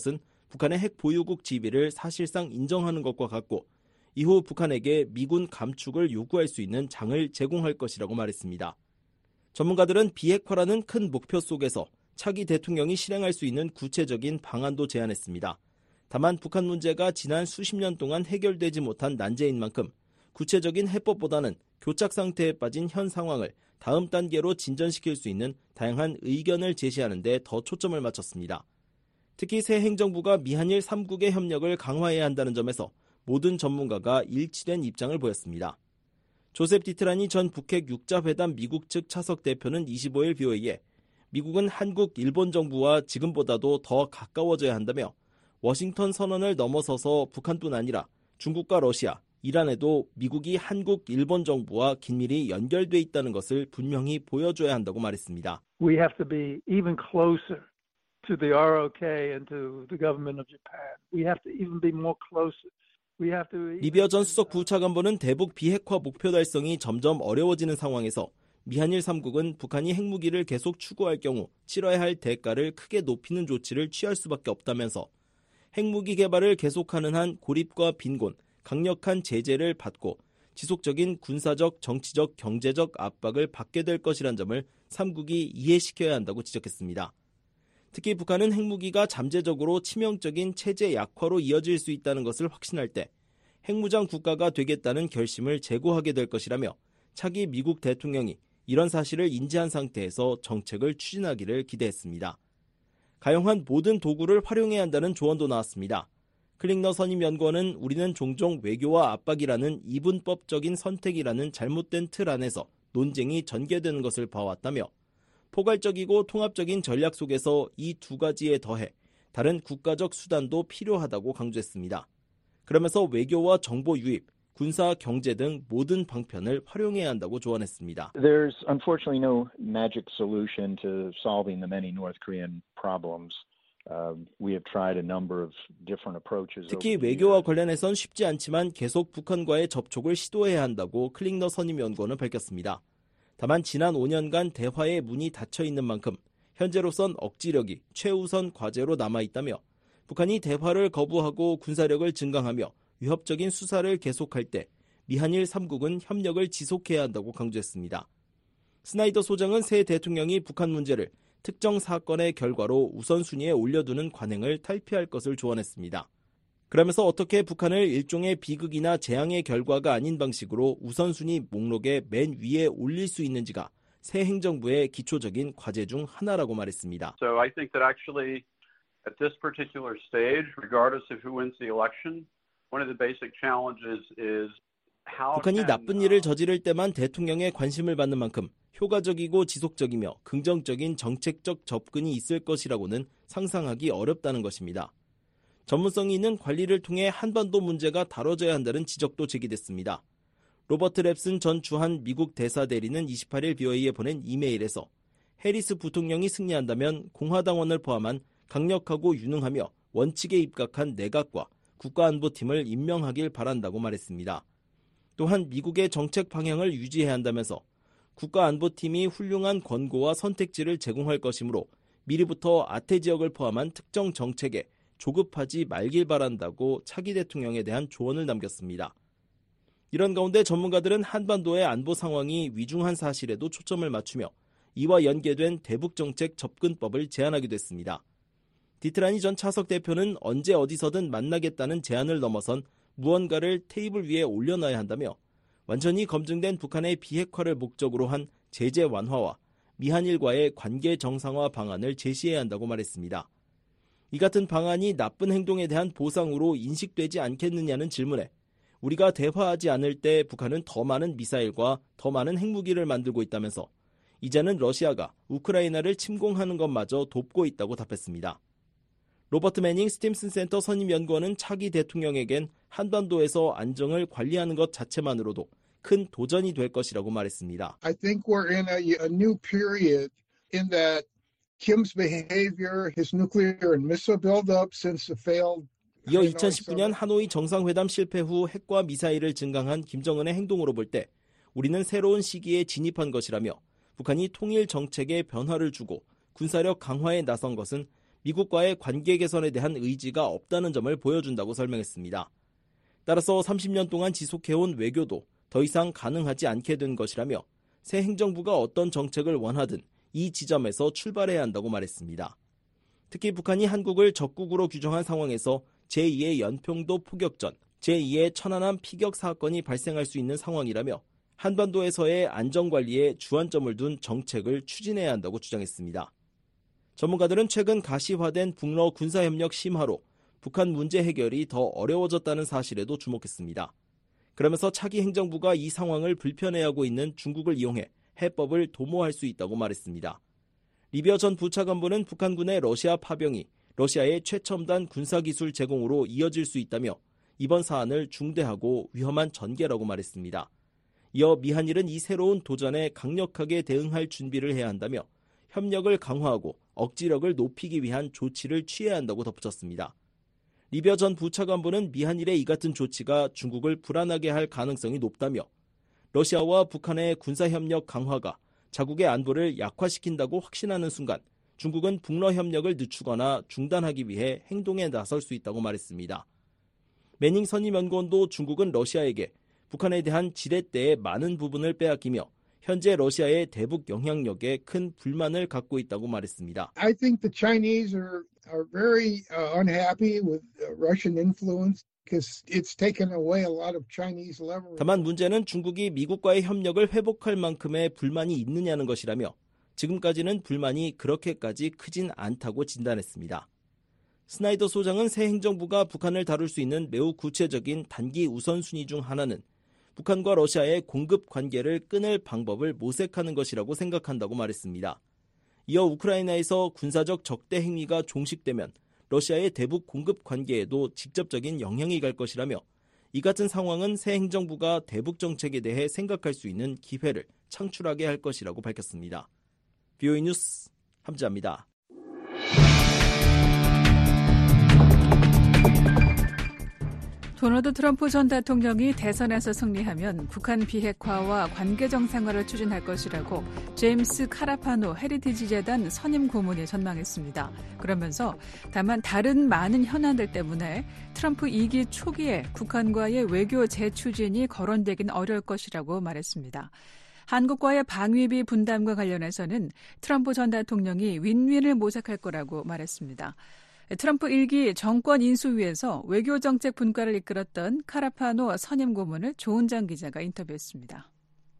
북한의 핵 보유국 지위를 사실상 인정하는 것과 같고 이후 북한에게 미군 감축을 요구할 수 있는 장을 제공할 것이라고 말했습니다. 전문가들은 비핵화라는 큰 목표 속에서 차기 대통령이 실행할 수 있는 구체적인 방안도 제안했습니다. 다만 북한 문제가 지난 수십 년 동안 해결되지 못한 난제인 만큼 구체적인 해법보다는 교착 상태에 빠진 현 상황을 다음 단계로 진전시킬 수 있는 다양한 의견을 제시하는 데 더 초점을 맞췄습니다. 특히 새 행정부가 미한일 삼 국의 협력을 강화해야 한다는 점에서 모든 전문가가 일치된 입장을 보였습니다. 조셉 디트라니 전 북핵 육자회담 미국 측 차석 대표는 이십오일 브이오에이에 미국은 한국, 일본 정부와 지금보다도 더 가까워져야 한다며 워싱턴 선언을 넘어서서 북한뿐 아니라 중국과 러시아, 이란에도 미국이 한국, 일본 정부와 긴밀히 연결돼 있다는 것을 분명히 보여줘야 한다고 말했습니다. We have to be even closer to the 알 오 케이 and to the government of Japan. We have to even be more closer. We have to even... 리비아 전 수석 부차관보는 대북 비핵화 목표 달성이 점점 어려워지는 상황에서 미한일 삼 국은 북한이 핵무기를 계속 추구할 경우 치러야 할 대가를 크게 높이는 조치를 취할 수밖에 없다면서 핵무기 개발을 계속하는 한 고립과 빈곤, 강력한 제재를 받고 지속적인 군사적, 정치적, 경제적 압박을 받게 될 것이란 점을 삼 국이 이해시켜야 한다고 지적했습니다. 특히 북한은 핵무기가 잠재적으로 치명적인 체제 약화로 이어질 수 있다는 것을 확신할 때 핵무장 국가가 되겠다는 결심을 재고하게 될 것이라며 차기 미국 대통령이 이런 사실을 인지한 상태에서 정책을 추진하기를 기대했습니다. 가용한 모든 도구를 활용해야 한다는 조언도 나왔습니다. 클링너 선임연구원은 우리는 종종 외교와 압박이라는 이분법적인 선택이라는 잘못된 틀 안에서 논쟁이 전개되는 것을 봐왔다며 포괄적이고 통합적인 전략 속에서 이 두 가지에 더해 다른 국가적 수단도 필요하다고 강조했습니다. 그러면서 외교와 정보 유입, 군사, 경제 등 모든 방편을 활용해야 한다고 조언했습니다. There's unfortunately no magic solution to solving the many North Korean problems. Uh, we have tried a number of different approaches. 특히 외교와 관련해선 쉽지 않지만 계속 북한과의 접촉을 시도해야 한다고 클링너 선임연구원은 밝혔습니다. 다만 지난 오 년간 대화의 문이 닫혀 있는 만큼 현재로선 억지력이 최우선 과제로 남아있다며 북한이 대화를 거부하고 군사력을 증강하며 위협적인 수사를 계속할 때 미한일 삼 국은 협력을 지속해야 한다고 강조했습니다. 스나이더 소장은 새 대통령이 북한 문제를 특정 사건의 결과로 우선순위에 올려두는 관행을 탈피할 것을 조언했습니다. 그러면서 어떻게 북한을 일종의 비극이나 재앙의 결과가 아닌 방식으로 우선순위 목록의 맨 위에 올릴 수 있는지가 새 행정부의 기초적인 과제 중 하나라고 말했습니다. So I think that actually at this particular stage, regardless of who wins the election, one of the basic challenges is how 북한이 나쁜 일을 저지를 때만 대통령의 관심을 받는 만큼 효과적이고 지속적이며 긍정적인 정책적 접근이 있을 것이라고는 상상하기 어렵다는 것입니다. 전문성이 있는 관리를 통해 한반도 문제가 다뤄져야 한다는 지적도 제기됐습니다. 로버트 랩슨 전 주한 미국 대사 대리는 이십팔일 브이오에이에 보낸 이메일에서 해리스 부통령이 승리한다면 공화당원을 포함한 강력하고 유능하며 원칙에 입각한 내각과 국가안보팀을 임명하길 바란다고 말했습니다. 또한 미국의 정책 방향을 유지해야 한다면서 국가안보팀이 훌륭한 권고와 선택지를 제공할 것이므로 미리부터 아태 지역을 포함한 특정 정책에 조급하지 말길 바란다고 차기 대통령에 대한 조언을 남겼습니다. 이런 가운데 전문가들은 한반도의 안보 상황이 위중한 사실에도 초점을 맞추며 이와 연계된 대북정책 접근법을 제안하기도 했습니다. 디트라니 전 차석 대표는 언제 어디서든 만나겠다는 제안을 넘어선 무언가를 테이블 위에 올려놔야 한다며 완전히 검증된 북한의 비핵화를 목적으로 한 제재 완화와 미한일과의 관계 정상화 방안을 제시해야 한다고 말했습니다. 이 같은 방안이 나쁜 행동에 대한 보상으로 인식되지 않겠느냐는 질문에 우리가 대화하지 않을 때 북한은 더 많은 미사일과 더 많은 핵무기를 만들고 있다면서 이제는 러시아가 우크라이나를 침공하는 것마저 돕고 있다고 답했습니다. 로버트 매닝 스팀슨 센터 선임연구원은 차기 대통령에겐 한반도에서 안정을 관리하는 것 자체만으로도 큰 도전이 될 것이라고 말했습니다. I think we're in a, a new period in that Kim's behavior, his nuclear and missile buildup since the failed 이어 이천십구 년 하노이 정상회담 실패 후 핵과 미사일을 증강한 김정은의 행동으로 볼 때 우리는 새로운 시기에 진입한 것이라며 북한이 통일 정책에 변화를 주고 군사력 강화에 나선 것은 미국과의 관계 개선에 대한 의지가 없다는 점을 보여준다고 설명했습니다. 따라서 삼십 년 동안 지속해온 외교도 더 이상 가능하지 않게 된 것이라며 새 행정부가 어떤 정책을 원하든 이 지점에서 출발해야 한다고 말했습니다. 특히 북한이 한국을 적국으로 규정한 상황에서 제이의 연평도 포격전, 제이의 천안함 피격 사건이 발생할 수 있는 상황이라며 한반도에서의 안전관리에 주안점을 둔 정책을 추진해야 한다고 주장했습니다. 전문가들은 최근 가시화된 북러 군사협력 심화로 북한 문제 해결이 더 어려워졌다는 사실에도 주목했습니다. 그러면서 차기 행정부가 이 상황을 불편해하고 있는 중국을 이용해 해법을 도모할 수 있다고 말했습니다. 리비어 전 부차관보는 북한군의 러시아 파병이 러시아의 최첨단 군사기술 제공으로 이어질 수 있다며 이번 사안을 중대하고 위험한 전개라고 말했습니다. 이어 미한일은 이 새로운 도전에 강력하게 대응할 준비를 해야 한다며 협력을 강화하고 억지력을 높이기 위한 조치를 취해야 한다고 덧붙였습니다. 리비어 전 부차관보는 미한일의 이 같은 조치가 중국을 불안하게 할 가능성이 높다며 러시아와 북한의 군사협력 강화가 자국의 안보를 약화시킨다고 확신하는 순간 중국은 북러 협력을 늦추거나 중단하기 위해 행동에 나설 수 있다고 말했습니다. 매닝 선임연구원도 중국은 러시아에게 북한에 대한 지렛대의 많은 부분을 빼앗기며 현재 러시아의 대북 영향력에 큰 불만을 갖고 있다고 말했습니다. I think the Chinese are are very uh, unhappy with uh, Russian influence because it's taken away a lot of Chinese leverage. 다만 문제는 중국이 미국과의 협력을 회복할 만큼의 불만이 있느냐는 것이라며 지금까지는 불만이 그렇게까지 크진 않다고 진단했습니다. 스나이더 소장은 새 행정부가 북한을 다룰 수 있는 매우 구체적인 단기 우선순위 중 하나는 북한과 러시아의 공급 관계를 끊을 방법을 모색하는 것이라고 생각한다고 말했습니다. 이어 우크라이나에서 군사적 적대 행위가 종식되면 러시아의 대북 공급 관계에도 직접적인 영향이 갈 것이라며 이 같은 상황은 새 행정부가 대북 정책에 대해 생각할 수 있는 기회를 창출하게 할 것이라고 밝혔습니다. 비오이 뉴스 함지아입니다. 도널드 트럼프 전 대통령이 대선에서 승리하면 북한 비핵화와 관계 정상화를 추진할 것이라고 제임스 카라파노 헤리티지 재단 선임 고문이 전망했습니다. 그러면서 다만 다른 많은 현안들 때문에 트럼프 이 기 초기에 북한과의 외교 재추진이 거론되긴 어려울 것이라고 말했습니다. 한국과의 방위비 분담과 관련해서는 트럼프 전 대통령이 윈윈을 모색할 거라고 말했습니다. 트럼프 일 기 정권 인수위에서 외교정책 분과를 이끌었던 카라파노 선임 고문을 조은정 기자가 인터뷰했습니다.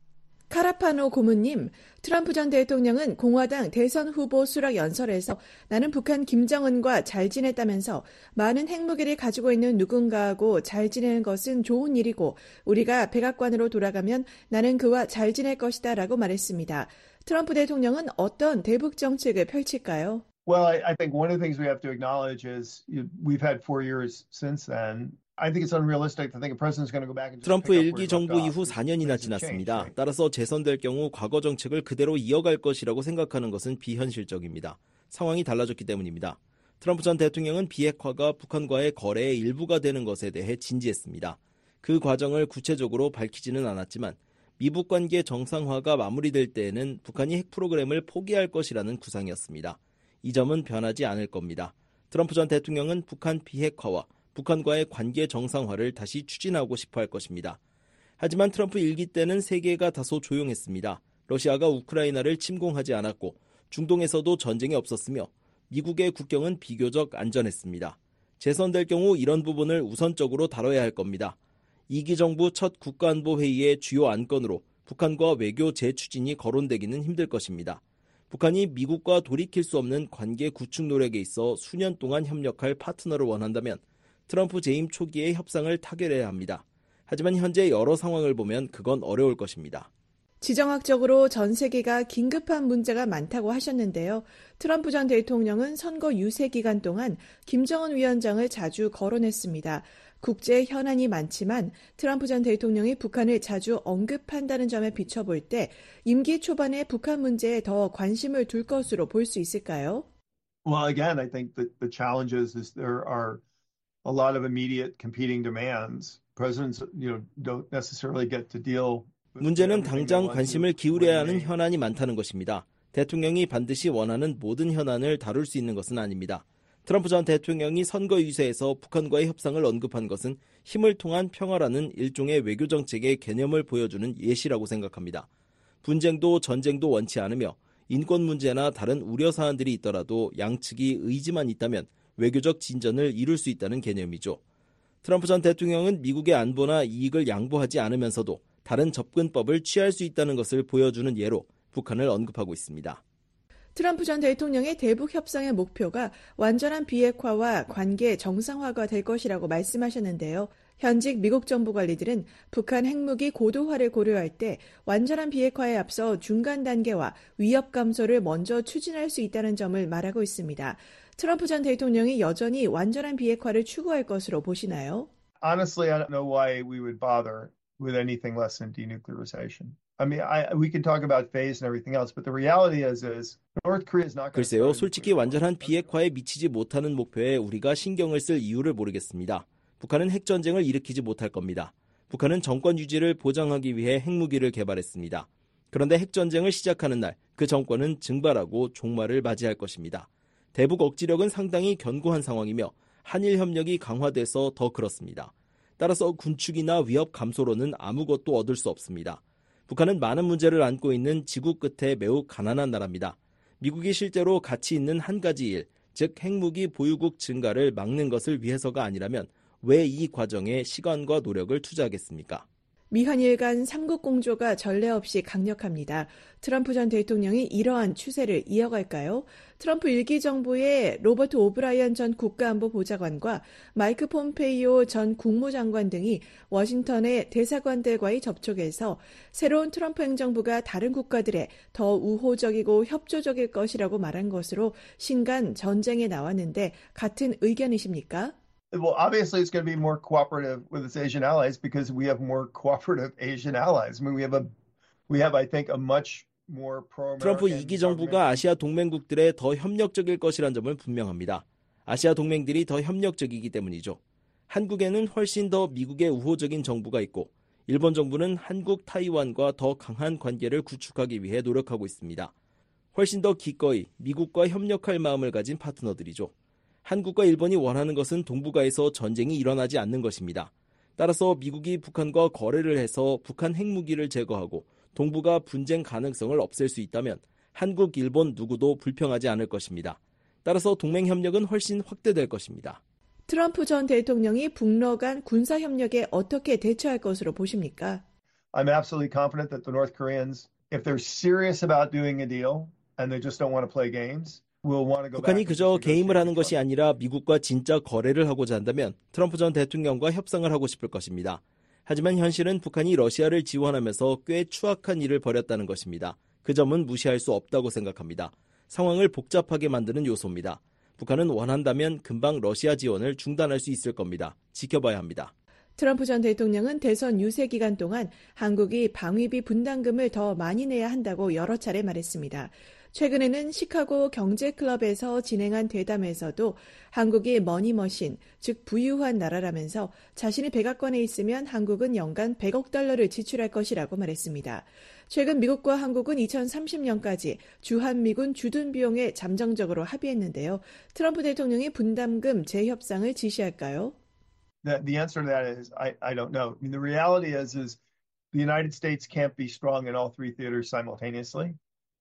카라파노 고문님, 트럼프 전 대통령은 공화당 대선 후보 수락 연설에서 나는 북한 김정은과 잘 지냈다면서 많은 핵무기를 가지고 있는 누군가하고 잘 지내는 것은 좋은 일이고 우리가 백악관으로 돌아가면 나는 그와 잘 지낼 것이다 라고 말했습니다. 트럼프 대통령은 어떤 대북 정책을 펼칠까요? Well, I, I think one of the things we have to acknowledge is we've had four years since then. I think it's unrealistic to think a president's going to go back and just 트럼프 pick up 일 where he 기 left 정부 off. 이후 사 년이나 지났습니다. 따라서 재선될 경우 과거 정책을 그대로 이어갈 것이라고 생각하는 것은 비현실적입니다. 상황이 달라졌기 때문입니다. 트럼프 전 대통령은 비핵화가 북한과의 거래의 일부가 되는 것에 대해 진지했습니다. 그 과정을 구체적으로 밝히지는 않았지만 미북 관계 정상화가 마무리될 때에는 북한이 핵 프로그램을 포기할 것이라는 구상이었습니다. 이 점은 변하지 않을 겁니다. 트럼프 전 대통령은 북한 비핵화와 북한과의 관계 정상화를 다시 추진하고 싶어 할 것입니다. 하지만 트럼프 일 기 때는 세계가 다소 조용했습니다. 러시아가 우크라이나를 침공하지 않았고 중동에서도 전쟁이 없었으며 미국의 국경은 비교적 안전했습니다. 재선될 경우 이런 부분을 우선적으로 다뤄야 할 겁니다. 이 기 정부 첫 국가안보회의의 주요 안건으로 북한과 외교 재추진이 거론되기는 힘들 것입니다. 북한이 미국과 돌이킬 수 없는 관계 구축 노력에 있어 수년 동안 협력할 파트너를 원한다면 트럼프 재임 초기에 협상을 타결해야 합니다. 하지만 현재 여러 상황을 보면 그건 어려울 것입니다. 지정학적으로 전 세계가 긴급한 문제가 많다고 하셨는데요. 트럼프 전 대통령은 선거 유세 기간 동안 김정은 위원장을 자주 거론했습니다. 국제 현안이 많지만 트럼프 전 대통령이 북한을 자주 언급한다는 점에 비춰볼 때 임기 초반에 북한 문제에 더 관심을 둘 것으로 볼 수 있을까요? Well, again, I think that the challenge is, is there are a lot of immediate competing demands. Presidents, you know, don't necessarily get to deal. 문제는 당장 관심을 기울여야 하는 현안이 많다는 것입니다. 대통령이 반드시 원하는 모든 현안을 다룰 수 있는 것은 아닙니다. 트럼프 전 대통령이 선거 유세에서 북한과의 협상을 언급한 것은 힘을 통한 평화라는 일종의 외교 정책의 개념을 보여주는 예시라고 생각합니다. 분쟁도 전쟁도 원치 않으며 인권 문제나 다른 우려 사안들이 있더라도 양측이 의지만 있다면 외교적 진전을 이룰 수 있다는 개념이죠. 트럼프 전 대통령은 미국의 안보나 이익을 양보하지 않으면서도 다른 접근법을 취할 수 있다는 것을 보여주는 예로 북한을 언급하고 있습니다. 트럼프 전 대통령의 대북 협상의 목표가 완전한 비핵화와 관계 정상화가 될 것이라고 말씀하셨는데요. 현직 미국 정부 관리들은 북한 핵무기 고도화를 고려할 때 완전한 비핵화에 앞서 중간 단계와 위협 감소를 먼저 추진할 수 있다는 점을 말하고 있습니다. 트럼프 전 대통령이 여전히 완전한 비핵화를 추구할 것으로 보시나요? Honestly, I don't know why we would bother with anything less than denuclearization. I mean, I, we can talk about phase and everything else, but the reality is, is North Korea is not going to. 글쎄요, 솔직히 완전한 비핵화에 미치지 못하는 목표에 우리가 신경을 쓸 이유를 모르겠습니다. 북한은 핵전쟁을 일으키지 못할 겁니다. 북한은 정권 유지를 보장하기 위해 핵무기를 개발했습니다. 그런데 핵전쟁을 시작하는 날 그 정권은 증발하고 종말을 맞이할 것입니다. 대북 억지력은 상당히 견고한 상황이며 한일 협력이 강화돼서 더 그렇습니다. 따라서 군축이나 위협 감소로는 아무것도 얻을 수 없습니다. 북한은 많은 문제를 안고 있는 지구 끝에 매우 가난한 나라입니다. 미국이 실제로 가치 있는 한 가지 일, 즉 핵무기 보유국 증가를 막는 것을 위해서가 아니라면 왜 이 과정에 시간과 노력을 투자하겠습니까? 미한일 간 삼국 공조가 전례 없이 강력합니다. 트럼프 전 대통령이 이러한 추세를 이어갈까요? 트럼프 일기 정부의 로버트 오브라이언 전 국가안보보좌관과 마이크 폼페이오 전 국무장관 등이 워싱턴의 대사관들과의 접촉에서 새로운 트럼프 행정부가 다른 국가들에 더 우호적이고 협조적일 것이라고 말한 것으로 신간 전쟁에 나왔는데 같은 의견이십니까? Well, obviously, it's going to be more cooperative with its Asian allies because we have more cooperative Asian allies. I mean, we have a, we have, I think, a much more pro-American. 트럼프 이 기 정부가 아시아 동맹국들에 더 협력적일 것이란 점은 분명합니다. 아시아 동맹들이 더 협력적이기 때문이죠. 한국에는 훨씬 더 미국의 우호적인 정부가 있고, 일본 정부는 한국, 타이완과 더 강한 관계를 구축하기 위해 노력하고 있습니다. 훨씬 더 기꺼이 미국과 협력할 마음을 가진 파트너들이죠. 한국과 일본이 원하는 것은 동북아에서 전쟁이 일어나지 않는 것입니다. 따라서 미국이 북한과 거래를 해서 북한 핵무기를 제거하고 동북아 분쟁 가능성을 없앨 수 있다면 한국, 일본 누구도 불평하지 않을 것입니다. 따라서 동맹 협력은 훨씬 확대될 것입니다. 트럼프 전 대통령이 북러 간 군사 협력에 어떻게 대처할 것으로 보십니까? I'm absolutely confident that the North Koreans, if they're serious about doing a deal and they just don't want to play games, 북한이 그저 게임을 하는 것이 아니라 미국과 진짜 거래를 하고자 한다면 트럼프 전 대통령과 협상을 하고 싶을 것입니다. 하지만 현실은 북한이 러시아를 지원하면서 꽤 추악한 일을 벌였다는 것입니다. 그 점은 무시할 수 없다고 생각합니다. 상황을 복잡하게 만드는 요소입니다. 북한은 원한다면 금방 러시아 지원을 중단할 수 있을 겁니다. 지켜봐야 합니다. 트럼프 전 대통령은 대선 유세 기간 동안 한국이 방위비 분담금을 더 많이 내야 한다고 여러 차례 말했습니다. 최근에는 시카고 경제클럽에서 진행한 대담에서도 한국이 머니머신, 즉 부유한 나라라면서 자신이 백악관에 있으면 한국은 연간 백억 달러를 지출할 것이라고 말했습니다. 최근 미국과 한국은 이천삼십 년까지 주한미군 주둔 비용에 잠정적으로 합의했는데요. 트럼프 대통령이 분담금 재협상을 지시할까요? The, the answer to that is I, I don't know. I mean, the reality is, is the United States can't be strong in all three theaters simultaneously.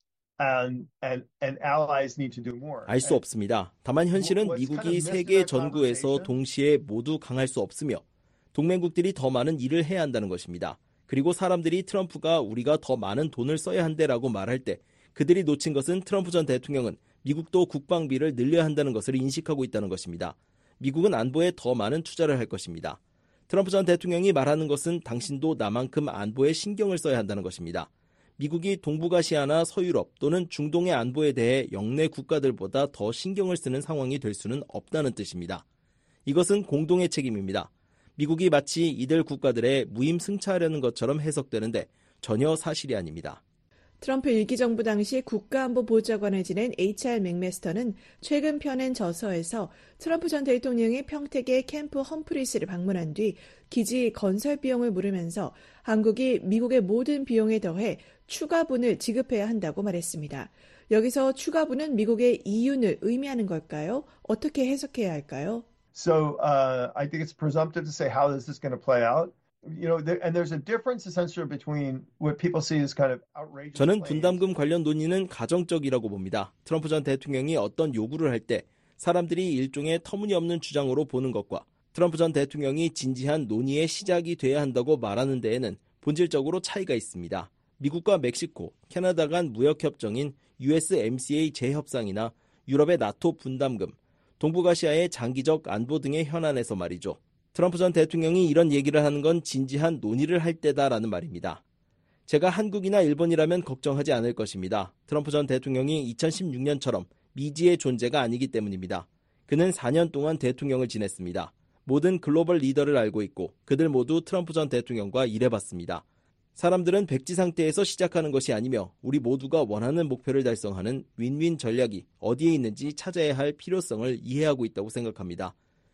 And, and, and allies need to do more. 알 수 없습니다. 다만 현실은 미국이 세계 전구에서 동시에 모두 강할 수 없으며 동맹국들이 더 많은 일을 해야 한다는 것입니다. 그리고 사람들이 트럼프가 우리가 더 많은 돈을 써야 한다라고 말할 때 그들이 놓친 것은 트럼프 전 대통령은 미국도 국방비를 늘려야 한다는 것을 인식하고 있다는 것입니다. 미국은 안보에 더 많은 투자를 할 것입니다. 트럼프 전 대통령이 말하는 것은 당신도 나만큼 안보에 신경을 써야 한다는 것입니다. 미국이 동북아시아나 서유럽 또는 중동의 안보에 대해 영내 국가들보다 더 신경을 쓰는 상황이 될 수는 없다는 뜻입니다. 이것은 공동의 책임입니다. 미국이 마치 이들 국가들의 무임승차하려는 것처럼 해석되는데 전혀 사실이 아닙니다. 트럼프 일 기 정부 당시 국가안보보좌관을 지낸 에이치알 맥메스터는 최근 펴낸 저서에서 트럼프 전 대통령이 평택의 캠프 험프리스를 방문한 뒤 기지 건설 비용을 물으면서 한국이 미국의 모든 비용에 더해 추가분을 지급해야 한다고 말했습니다. 여기서 추가부는 미국의 이윤을 의미하는 걸까요? 어떻게 해석해야 할까요? So uh, I think it's presumptive to say how is this going to play out. You know, there, and there's a difference essentially between what people see as kind of outrageous. 저는 분담금 관련 논의는 가정적이라고 봅니다. 트럼프 전 대통령이 어떤 요구를 할 때 사람들이 일종의 터무니없는 주장으로 보는 것과 트럼프 전 대통령이 진지한 논의의 시작이 돼야 한다고 말하는 데에는 본질적으로 차이가 있습니다. 미국과 멕시코, 캐나다 간 무역협정인 유에스엠씨에이 재협상이나 유럽의 나토 분담금, 동북아시아의 장기적 안보 등의 현안에서 말이죠. 트럼프 전 대통령이 이런 얘기를 하는 건 진지한 논의를 할 때다라는 말입니다. 제가 한국이나 일본이라면 걱정하지 않을 것입니다. 트럼프 전 대통령이 이천십육 년처럼 미지의 존재가 아니기 때문입니다. 그는 사 년 동안 대통령을 지냈습니다. 모든 글로벌 리더를 알고 있고 그들 모두 트럼프 전 대통령과 일해봤습니다. 사람들은 백지 상태에서 시작하는 것이 아니며 우리 모두가 원하는 목표를 달성하는 윈윈 전략이 어디에 있는지 찾아야 할 필요성을 이해하고 있다고 생각합니다.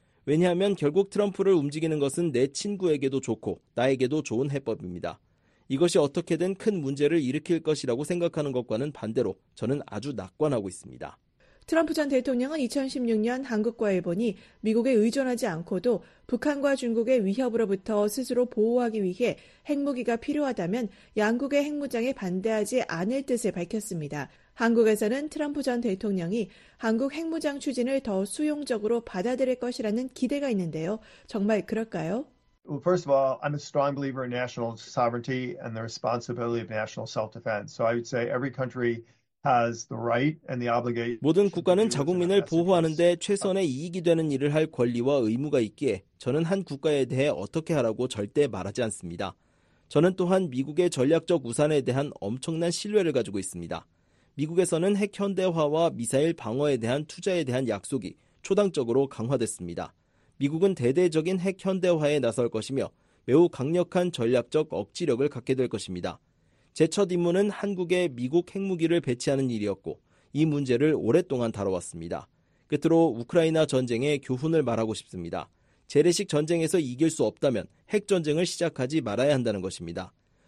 왜냐하면 결국 트럼프를 움직이는 것은 내 친구에게도 좋고 나에게도 좋은 해법입니다. 이것이 어떻게든 큰 문제를 일으킬 것이라고 생각하는 것과는 반대로 저는 아주 낙관하고 있습니다. 트럼프 전 대통령은 이천십육 년 한국과 일본이 미국에 의존하지 않고도 북한과 중국의 위협으로부터 스스로 보호하기 위해 핵무기가 필요하다면 양국의 핵무장에 반대하지 않을 뜻을 밝혔습니다. 한국에서는 트럼프 전 대통령이 한국 핵무장 추진을 더 수용적으로 받아들일 것이라는 기대가 있는데요. 정말 그럴까요? Well, first of all, I'm a strong believer in national sovereignty and the responsibility of national self-defense. So I would say every country has the right and the obligation. 모든 국가는 자국민을 보호하는 데 최선의 이익이 되는 일을 할 권리와 의무가 있기에 저는 한 국가에 대해 어떻게 하라고 절대 말하지 않습니다. 저는 또한 미국의 전략적 우산에 대한 엄청난 신뢰를 가지고 있습니다. 미국에서는 핵 현대화와 미사일 방어에 대한 투자에 대한 약속이 초당적으로 강화됐습니다. 미국은 대대적인 핵 현대화에 나설 것이며 매우 강력한 전략적 억지력을 갖게 될 것입니다. 제 첫 임무는 한국에 미국 핵무기를 배치하는 일이었고 이 문제를 오랫동안 다뤄왔습니다. 끝으로 우크라이나 전쟁의 교훈을 말하고 싶습니다. 재래식 전쟁에서 이길 수 없다면 핵전쟁을 시작하지 말아야 한다는 것입니다.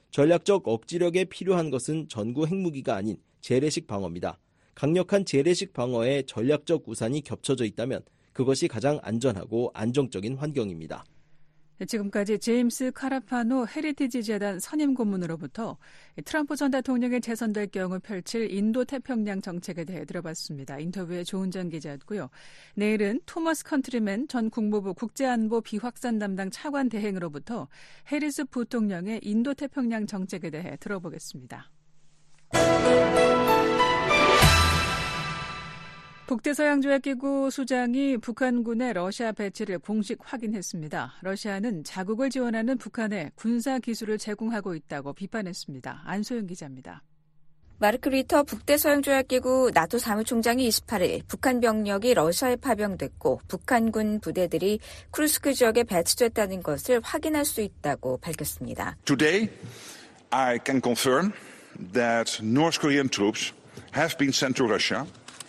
전략적 억지력에 필요한 것은 전구 핵무기가 아닌 재래식 방어입니다. 강력한 재래식 방어에 전략적 우산이 겹쳐져 있다면 그것이 가장 안전하고 안정적인 환경입니다. 지금까지 제임스 카라파노 헤리티지 재단 선임 고문으로부터 트럼프 전 대통령이 재선될 경우 펼칠 인도태평양 정책에 대해 들어봤습니다. 인터뷰에 조은정 기자였고요. 내일은 토머스 컨트리맨 전 국무부 국제안보 비확산 담당 차관 대행으로부터 해리스 부통령의 인도태평양 정책에 대해 들어보겠습니다. 북대서양조약기구 수장이 북한군의 러시아 배치를 공식 확인했습니다. 러시아는 자국을 지원하는 북한에 군사기술을 제공하고 있다고 비판했습니다. 안소영 기자입니다. 마르크 리터 북대서양조약기구 나토 사무총장이 이십팔 일 북한 병력이 러시아에 파병됐고 북한군 부대들이 쿠르스크 지역에 배치됐다는 것을 확인할 수 있다고 밝혔습니다. Today, I can confirm that North Korean troops have been sent to Russia.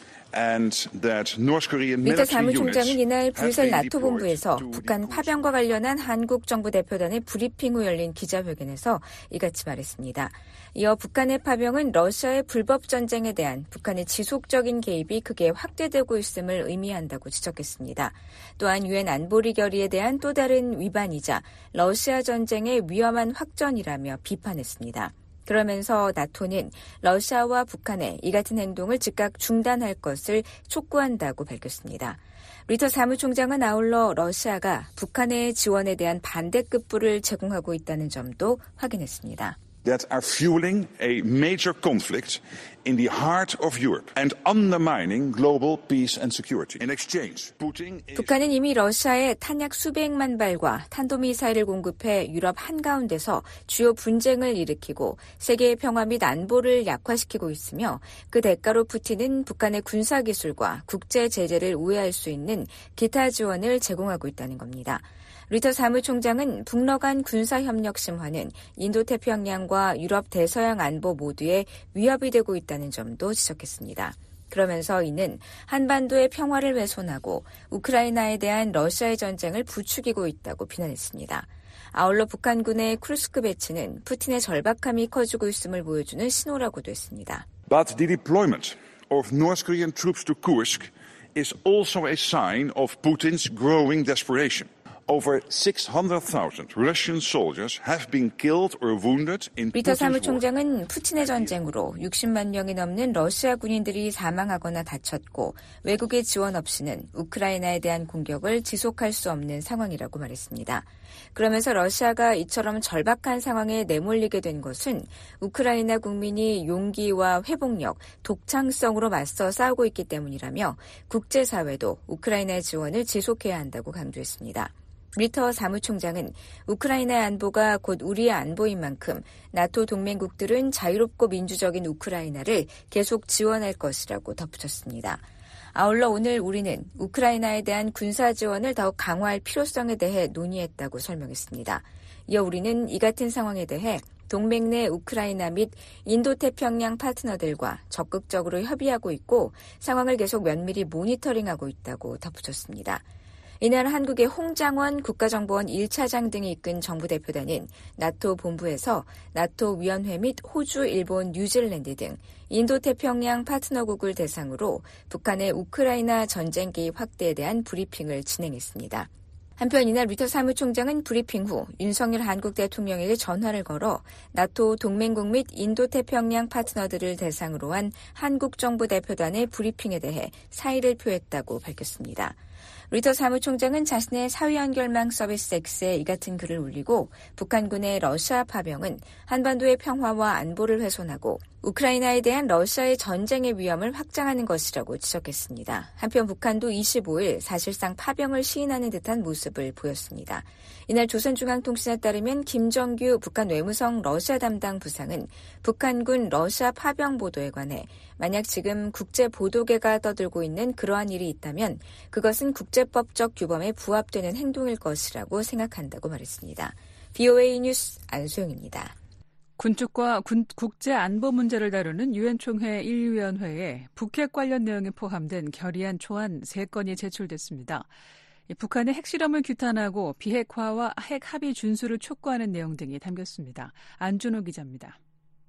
리터 사무총장은 이날 브뤼셀 나토 본부에서 북한 파병과 관련한 한국 정부 대표단의 브리핑 후 열린 기자회견에서 이같이 말했습니다. 이어 북한의 파병은 러시아의 불법 전쟁에 대한 북한의 지속적인 개입이 크게 확대되고 있음을 의미한다고 지적했습니다. 또한 유엔 안보리 결의에 대한 또 다른 위반이자 러시아 전쟁의 위험한 확전이라며 비판했습니다. 그러면서 나토는 러시아와 북한의 이 같은 행동을 즉각 중단할 것을 촉구한다고 밝혔습니다. 리터 사무총장은 아울러 러시아가 북한의 지원에 대한 반대급부를 제공하고 있다는 점도 확인했습니다. That are fueling a major conflict in the heart of Europe and undermining global peace and security. In exchange, Putin is... 북한은 이미 러시아에 탄약 수백만 발과 탄도미사일을 공급해 유럽 한가운데서 주요 분쟁을 일으키고 세계의 평화 및 안보를 약화시키고 있으며 그 대가로 푸틴은 북한의 군사기술과 국제 제재를 우회할 수 있는 기타 지원을 제공하고 있다는 겁니다. 리터 사무총장은 북러 간 군사협력 심화는 인도태평양과 유럽 대서양 안보 모두에 위협이 되고 있다는 점도 지적했습니다. 그러면서 이는 한반도의 평화를 훼손하고 우크라이나에 대한 러시아의 전쟁을 부추기고 있다고 비난했습니다. 아울러 북한군의 쿠르스크 배치는 푸틴의 절박함이 커지고 있음을 보여주는 신호라고도 했습니다. But the deployment of North Korean troops to Kursk is also a sign of Putin's growing desperation. Over six hundred thousand Russian soldiers have been killed or wounded in 리터 Putin's war. 사무총장은 푸틴의 전쟁으로 육십만 명이 넘는 러시아 군인들이 사망하거나 다쳤고 외국의 지원 없이는 우크라이나에 대한 공격을 지속할 수 없는 상황이라고 말했습니다. 그러면서 러시아가 이처럼 절박한 상황에 내몰리게 된 것은 우크라이나 국민이 용기와 회복력, 독창성으로 맞서 싸우고 있기 때문이라며 국제사회도 우크라이나의 지원을 지속해야 한다고 강조했습니다. 리터 사무총장은 우크라이나의 안보가 곧 우리의 안보인 만큼 나토 동맹국들은 자유롭고 민주적인 우크라이나를 계속 지원할 것이라고 덧붙였습니다. 아울러 오늘 우리는 우크라이나에 대한 군사 지원을 더욱 강화할 필요성에 대해 논의했다고 설명했습니다. 이어 우리는 이 같은 상황에 대해 동맹 내 우크라이나 및 인도태평양 파트너들과 적극적으로 협의하고 있고 상황을 계속 면밀히 모니터링하고 있다고 덧붙였습니다. 이날 한국의 홍장원 국가정보원 일 차장 등이 이끈 정부대표단은 나토 본부에서 나토 위원회 및 호주, 일본, 뉴질랜드 등 인도태평양 파트너국을 대상으로 북한의 우크라이나 전쟁 개입 확대에 대한 브리핑을 진행했습니다. 한편 이날 리터 사무총장은 브리핑 후 윤석열 한국 대통령에게 전화를 걸어 나토 동맹국 및 인도태평양 파트너들을 대상으로 한 한국 정부 대표단의 브리핑에 대해 사의를 표했다고 밝혔습니다. 리터 사무총장은 자신의 사회연결망 서비스 X에 이 같은 글을 올리고 북한군의 러시아 파병은 한반도의 평화와 안보를 훼손하고 우크라이나에 대한 러시아의 전쟁의 위험을 확장하는 것이라고 지적했습니다. 한편 북한도 이십오일 사실상 파병을 시인하는 듯한 모습을 보였습니다. 이날 조선중앙통신에 따르면 김정규 북한 외무성 러시아 담당 부상은 북한군 러시아 파병 보도에 관해 만약 지금 국제보도계가 떠들고 있는 그러한 일이 있다면 그것은 국제법적 규범에 부합되는 행동일 것이라고 생각한다고 말했습니다. 브이오에이 뉴스 안소영입니다. 군축과 군, 국제안보 문제를 다루는 유엔 총회 일 위원회에 북핵 관련 내용이 포함된 결의안 초안 세 건이 제출됐습니다. 북한의 핵실험을 규탄하고 비핵화와 핵 합의 준수를 촉구하는 내용 등이 담겼습니다. 안준호 기자입니다.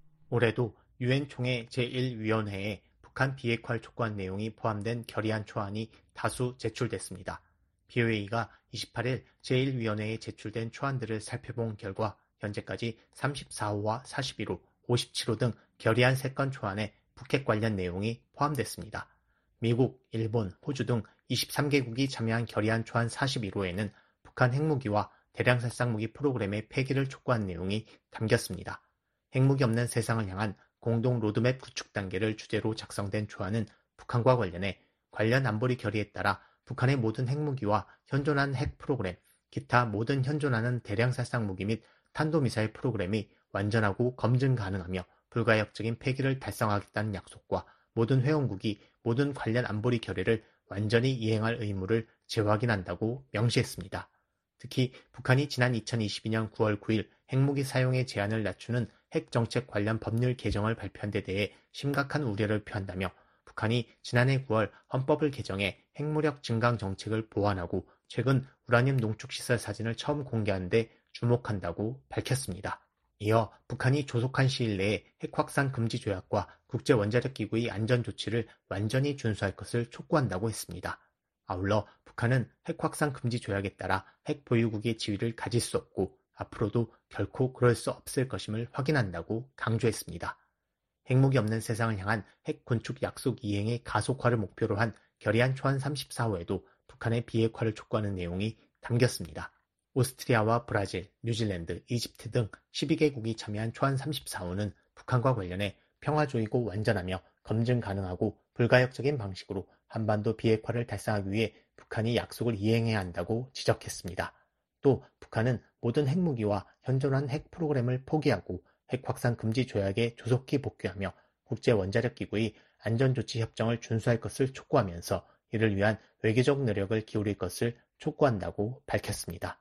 올해도 유엔 총회 제일 위원회에 북한 비핵화를 촉구한 내용이 포함된 결의안 초안이 다수 제출됐습니다. 브이오에이가 이십팔일 제일 위원회에 제출된 초안들을 살펴본 결과 현재까지 삼십사호와 사십일호, 오십칠호 등 결의안 세 건 초안에 북핵 관련 내용이 포함됐습니다. 미국, 일본, 호주 등 이십삼 개국이 참여한 결의안 초안 사십일호에는 북한 핵무기와 대량살상무기 프로그램의 폐기를 촉구한 내용이 담겼습니다. 핵무기 없는 세상을 향한 공동 로드맵 구축 단계를 주제로 작성된 초안은 북한과 관련해 관련 안보리 결의에 따라 북한의 모든 핵무기와 현존하는 핵 프로그램, 기타 모든 현존하는 대량살상무기 및 탄도미사일 프로그램이 완전하고 검증 가능하며 불가역적인 폐기를 달성하겠다는 약속과 모든 회원국이 모든 관련 안보리 결의를 완전히 이행할 의무를 재확인한다고 명시했습니다. 특히 북한이 지난 이천이십이년 구월 구일 핵무기 사용의 제한을 낮추는 핵정책 관련 법률 개정을 발표한 데 대해 심각한 우려를 표한다며 북한이 지난해 구월 헌법을 개정해 핵무력 증강 정책을 보완하고 최근 우라늄 농축시설 사진을 처음 공개한 데 주목한다고 밝혔습니다. 이어 북한이 조속한 시일 내에 핵확산 금지 조약과 국제원자력기구의 안전조치를 완전히 준수할 것을 촉구한다고 했습니다. 아울러 북한은 핵확산 금지 조약에 따라 핵 보유국의 지위를 가질 수 없고 앞으로도 결코 그럴 수 없을 것임을 확인한다고 강조했습니다. 핵무기 없는 세상을 향한 핵 군축 약속 이행의 가속화를 목표로 한 결의안 초안 삼십사호에도 북한의 비핵화를 촉구하는 내용이 담겼습니다. 오스트리아와 브라질, 뉴질랜드, 이집트 등 십이 개국이 참여한 초안 삼십사호는 북한과 관련해 평화주의고 완전하며 검증 가능하고 불가역적인 방식으로 한반도 비핵화를 달성하기 위해 북한이 약속을 이행해야 한다고 지적했습니다. 또 북한은 모든 핵무기와 현존한 핵 프로그램을 포기하고 핵확산 금지 조약에 조속히 복귀하며 국제원자력기구의 안전조치 협정을 준수할 것을 촉구하면서 이를 위한 외교적 노력을 기울일 것을 촉구한다고 밝혔습니다.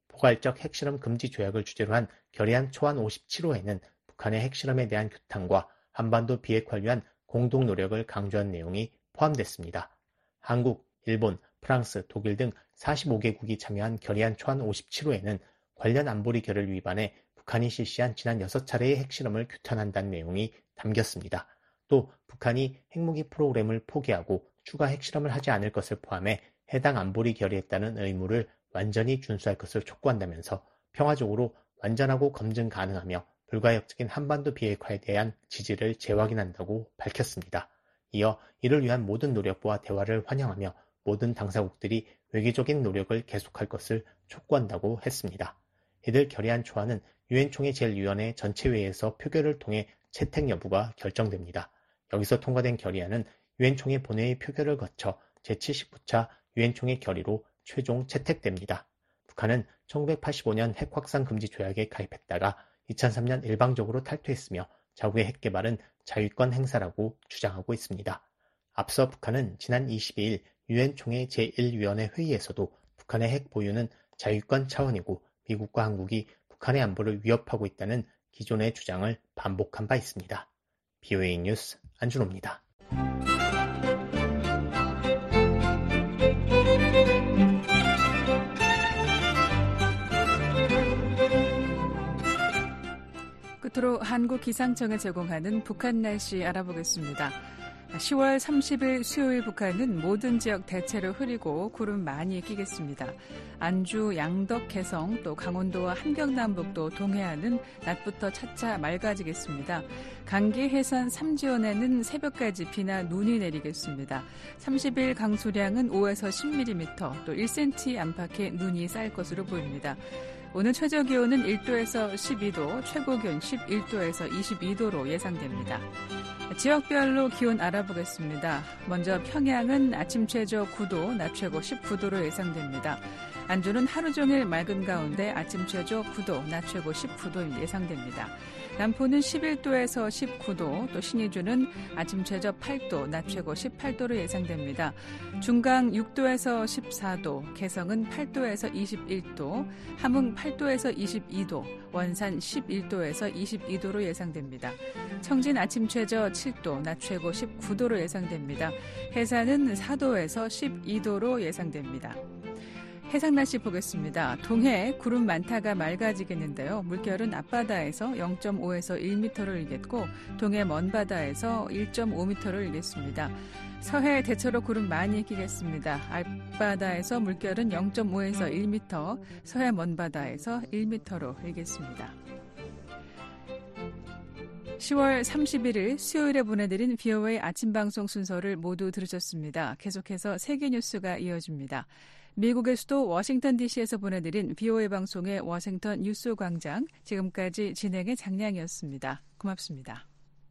포괄적 핵실험 금지 조약을 주제로 한 결의안 초안 오십칠호에는 북한의 핵실험에 대한 규탄과 한반도 비핵화를 위한 공동 노력을 강조한 내용이 포함됐습니다. 한국, 일본, 프랑스, 독일 등 사십오 개국이 참여한 결의안 초안 오십칠호에는 관련 안보리 결의를 위반해 북한이 실시한 지난 여섯 차례의 핵실험을 규탄한다는 내용이 담겼습니다. 또 북한이 핵무기 프로그램을 포기하고 추가 핵실험을 하지 않을 것을 포함해 해당 안보리 결의에 따른 의무를 완전히 준수할 것을 촉구한다면서 평화적으로 완전하고 검증 가능하며 불가역적인 한반도 비핵화에 대한 지지를 재확인한다고 밝혔습니다. 이어 이를 위한 모든 노력과 대화를 환영하며 모든 당사국들이 외교적인 노력을 계속할 것을 촉구한다고 했습니다. 이들 결의안 초안은 유엔 총회 제일 위원회 전체회의에서 표결을 통해 채택 여부가 결정됩니다. 여기서 통과된 결의안은 유엔 총회 본회의 표결을 거쳐 제칠십구 차 유엔 총회 결의로 최종 채택됩니다. 북한은 천구백팔십오 년 핵 확산 금지 조약에 가입했다가 이천삼 년 일방적으로 탈퇴했으며 자국의 핵 개발은 자위권 행사라고 주장하고 있습니다. 앞서 북한은 지난 이십이 일 유엔 총회 제일 위원회 회의에서도 북한의 핵 보유는 자위권 차원이고 미국과 한국이 북한의 안보를 위협하고 있다는 기존의 주장을 반복한 바 있습니다. 비오에이 뉴스 안준호입니다. 끝으로 한국기상청에 제공하는 북한 날씨 알아보겠습니다. 시월 삼십일 수요일 북한은 모든 지역 대체로 흐리고 구름 많이 끼겠습니다. 안주, 양덕, 개성, 또 강원도와 함경남북도 동해안은 낮부터 차차 맑아지겠습니다. 강기, 해산, 삼지원에는 새벽까지 비나 눈이 내리겠습니다. 삼십 일 강수량은 오에서 십 밀리미터, 또 일 센티미터 안팎의 눈이 쌓일 것으로 보입니다. 오늘 최저기온은 일 도에서 십이 도, 최고기온 십일 도에서 이십이 도로 예상됩니다. 지역별로 기온 알아보겠습니다. 먼저 평양은 아침 최저 구 도, 낮 최고 십구 도로 예상됩니다. 안주는 하루 종일 맑은 가운데 아침 최저 구 도, 낮 최고 십구 도 예상됩니다. 남포는 십일 도에서 십구 도, 또 신의주는 아침 최저 팔 도, 낮 최고 십팔 도로 예상됩니다. 중강 육 도에서 십사 도, 개성은 팔 도에서 이십일 도, 함흥 팔 도에서 이십이 도, 원산 십일 도에서 이십이 도로 예상됩니다. 청진 아침 최저 칠 도, 낮 최고 십구 도로 예상됩니다. 해산은 사 도에서 십이 도로 예상됩니다. 해상 날씨 보겠습니다. 동해 구름 많다가 맑아지겠는데요. 물결은 앞바다에서 영 점 오에서 일 미터를 일겠고 동해 먼바다에서 일 점 오 미터를 일겠습니다. 서해 대체로 구름 많이 끼겠습니다. 앞바다에서 물결은 영 점 오에서 일 미터, 서해 먼바다에서 일 미터로 일겠습니다. 시월 삼십일 일 수요일에 보내드린 비오에이 아침방송 순서를 모두 들으셨습니다. 계속해서 세계뉴스가 이어집니다. 미국의 수도 워싱턴 디씨에서 보내드린 비오에이 방송의 워싱턴 뉴스 광장, 지금까지 진행의 장량이었습니다. 고맙습니다.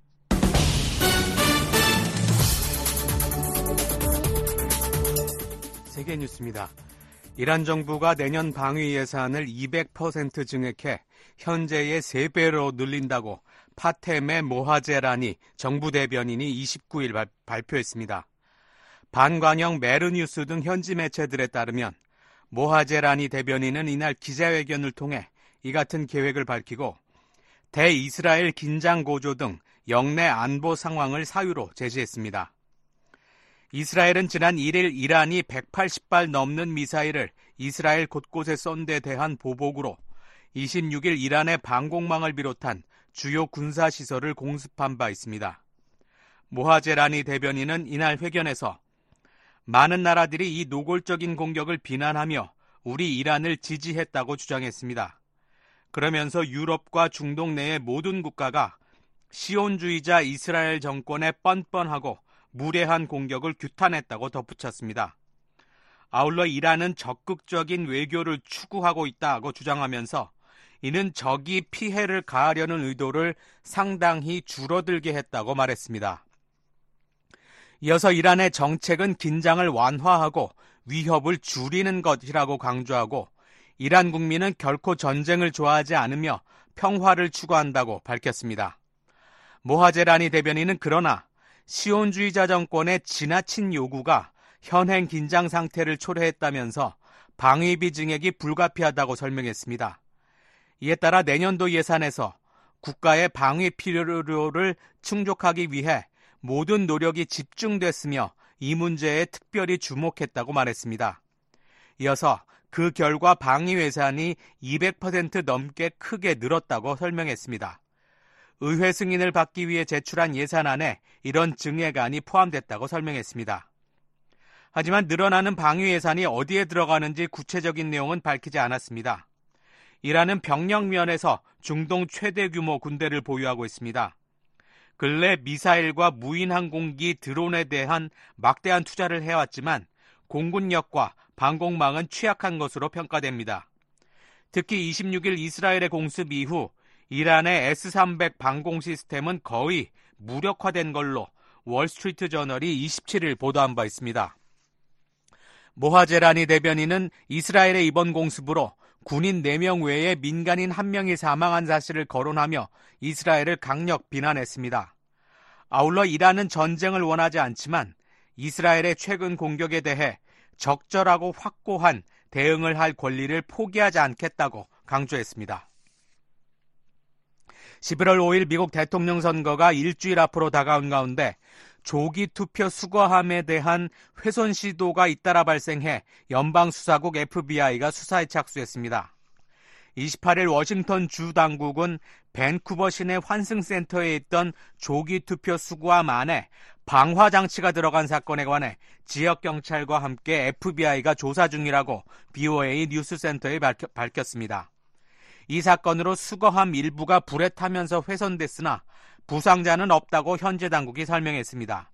세계뉴스입니다. 이란 정부가 내년 방위 예산을 이백 퍼센트 증액해 현재의 세 배로 늘린다고 파테메 모하제라니 정부 대변인이 이십구 일 발, 발표했습니다. 반관영 메르뉴스 등 현지 매체들에 따르면 모하제라니 대변인은 이날 기자회견을 통해 이 같은 계획을 밝히고 대이스라엘 긴장 고조 등 영내 안보 상황을 사유로 제시했습니다. 이스라엘은 지난 일 일 이란이 백팔십 발 넘는 미사일을 이스라엘 곳곳에 쏜 데 대한 보복으로 이십육 일 이란의 방공망을 비롯한 주요 군사시설을 공습한 바 있습니다. 모하제라니 대변인은 이날 회견에서 많은 나라들이 이 노골적인 공격을 비난하며 우리 이란을 지지했다고 주장했습니다. 그러면서 유럽과 중동 내의 모든 국가가 시온주의자 이스라엘 정권의 뻔뻔하고 무례한 공격을 규탄했다고 덧붙였습니다. 아울러 이란은 적극적인 외교를 추구하고 있다고 주장하면서 이는 적이 피해를 가하려는 의도를 상당히 줄어들게 했다고 말했습니다. 이어서 이란의 정책은 긴장을 완화하고 위협을 줄이는 것이라고 강조하고 이란 국민은 결코 전쟁을 좋아하지 않으며 평화를 추구한다고 밝혔습니다. 모하제라니 대변인은 그러나 시온주의자 정권의 지나친 요구가 현행 긴장 상태를 초래했다면서 방위비 증액이 불가피하다고 설명했습니다. 이에 따라 내년도 예산에서 국가의 방위 필요를 충족하기 위해 모든 노력이 집중됐으며 이 문제에 특별히 주목했다고 말했습니다. 이어서 그 결과 방위 예산이 이백 퍼센트 넘게 크게 늘었다고 설명했습니다. 의회 승인을 받기 위해 제출한 예산안에 이런 증액안이 포함됐다고 설명했습니다. 하지만 늘어나는 방위 예산이 어디에 들어가는지 구체적인 내용은 밝히지 않았습니다. 이란은 병력 면에서 중동 최대 규모 군대를 보유하고 있습니다. 근래 미사일과 무인 항공기 드론에 대한 막대한 투자를 해왔지만 공군력과 방공망은 취약한 것으로 평가됩니다. 특히 이십육 일 이스라엘의 공습 이후 이란의 에스 삼백 방공 시스템은 거의 무력화된 걸로 월스트리트 저널이 이십칠 일 보도한 바 있습니다. 모하제라니 대변인은 이스라엘의 이번 공습으로 군인 네 명 외에 민간인 한 명이 사망한 사실을 거론하며 이스라엘을 강력 비난했습니다. 아울러 이란은 전쟁을 원하지 않지만 이스라엘의 최근 공격에 대해 적절하고 확고한 대응을 할 권리를 포기하지 않겠다고 강조했습니다. 십일월 오일 미국 대통령 선거가 일주일 앞으로 다가온 가운데 조기 투표 수거함에 대한 훼손 시도가 잇따라 발생해 연방수사국 에프비아이가 수사에 착수했습니다. 이십팔 일 워싱턴 주 당국은 밴쿠버 시내 환승센터에 있던 조기 투표 수거함 안에 방화 장치가 들어간 사건에 관해 지역 경찰과 함께 에프비아이가 조사 중이라고 비오에이 뉴스센터에 밝혔습니다. 이 사건으로 수거함 일부가 불에 타면서 훼손됐으나 부상자는 없다고 현재 당국이 설명했습니다.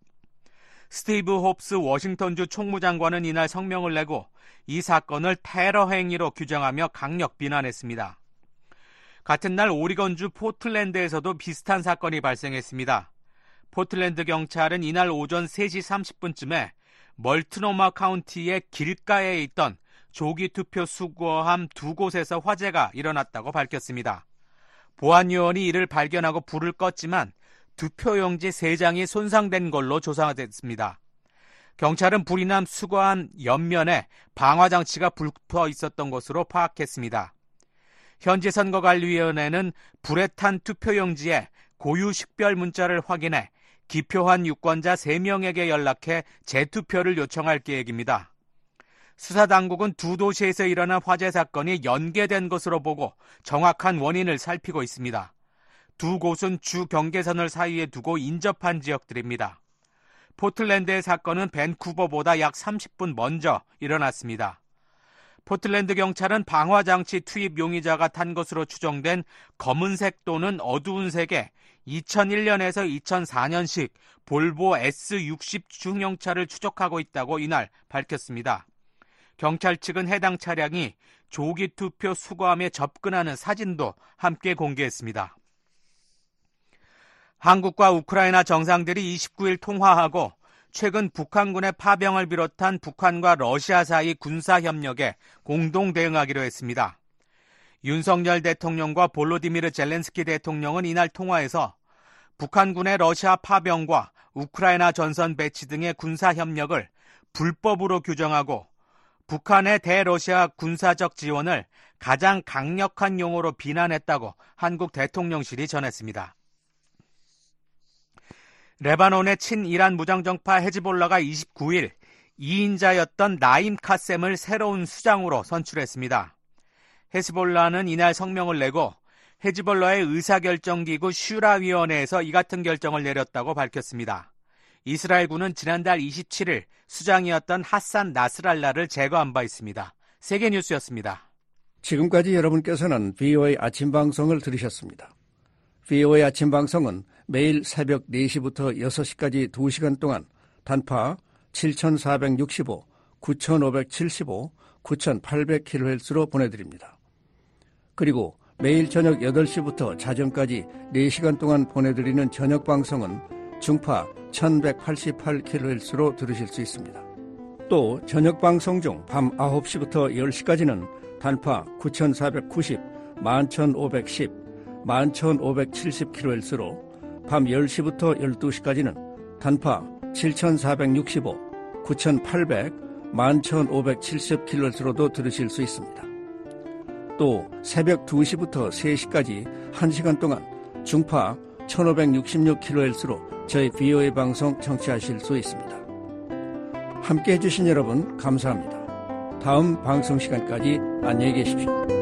스티브 홉스 워싱턴주 총무장관은 이날 성명을 내고 이 사건을 테러 행위로 규정하며 강력 비난했습니다. 같은 날 오리건주 포틀랜드에서도 비슷한 사건이 발생했습니다. 포틀랜드 경찰은 이날 오전 세 시 삼십 분쯤에 멀트노마 카운티의 길가에 있던 조기 투표 수거함 두 곳에서 화재가 일어났다고 밝혔습니다. 보안요원이 이를 발견하고 불을 껐지만 투표용지 세 장이 손상된 걸로 조사됐습니다. 경찰은 불이 난 수거함 옆면에 방화장치가 붙어 있었던 것으로 파악했습니다. 현지 선거관리위원회는 불에 탄 투표용지에 고유 식별 문자를 확인해 기표한 유권자 세 명에게 연락해 재투표를 요청할 계획입니다. 수사당국은 두 도시에서 일어난 화재 사건이 연계된 것으로 보고 정확한 원인을 살피고 있습니다. 두 곳은 주 경계선을 사이에 두고 인접한 지역들입니다. 포틀랜드의 사건은 밴쿠버보다 약 삼십 분 먼저 일어났습니다. 포틀랜드 경찰은 방화장치 투입 용의자가 탄 것으로 추정된 검은색 또는 어두운 색의 이천일 년에서 이천사 년식 볼보 에스 육십 중형차를 추적하고 있다고 이날 밝혔습니다. 경찰 측은 해당 차량이 조기 투표 수거함에 접근하는 사진도 함께 공개했습니다. 한국과 우크라이나 정상들이 이십구 일 통화하고 최근 북한군의 파병을 비롯한 북한과 러시아 사이 군사협력에 공동 대응하기로 했습니다. 윤석열 대통령과 볼로디미르 젤렌스키 대통령은 이날 통화에서 북한군의 러시아 파병과 우크라이나 전선 배치 등의 군사협력을 불법으로 규정하고 북한의 대러시아 군사적 지원을 가장 강력한 용어로 비난했다고 한국 대통령실이 전했습니다. 레바논의 친이란 무장정파 헤즈볼라가 이십구 일 이 인자였던 나임 카셈을 새로운 수장으로 선출했습니다. 헤즈볼라는 이날 성명을 내고 헤즈볼라의 의사결정기구 슈라위원회에서 이 같은 결정을 내렸다고 밝혔습니다. 이스라엘군은 지난달 이십칠 일 수장이었던 하산 나스랄라를 제거한 바 있습니다. 세계뉴스였습니다. 지금까지 여러분께서는 브이오에이 아침방송을 들으셨습니다. 브이오에이 아침방송은 매일 새벽 네 시부터 여섯 시까지 두 시간 동안 단파 칠천사백육십오, 구천오백칠십오, 구천팔백 킬로헤르츠로 보내드립니다. 그리고 매일 저녁 여덟 시부터 자정까지 네 시간 동안 보내드리는 저녁방송은 중파 천백팔십팔 킬로헤르츠로 들으실 수 있습니다. 또 저녁방송 중 밤 아홉 시부터 열 시까지는 단파 구천사백구십, 만천오백십, 만천오백칠십 킬로헤르츠로 밤 열 시부터 열두 시까지는 단파 칠천사백육십오, 구천팔백, 만천오백칠십 킬로헤르츠로도 들으실 수 있습니다. 또 새벽 두 시부터 세 시까지 한 시간 동안 중파 천오백육십육 킬로헤르츠로 저희 브이오에이 방송 청취하실 수 있습니다. 함께해 주신 여러분 감사합니다. 다음 방송 시간까지 안녕히 계십시오.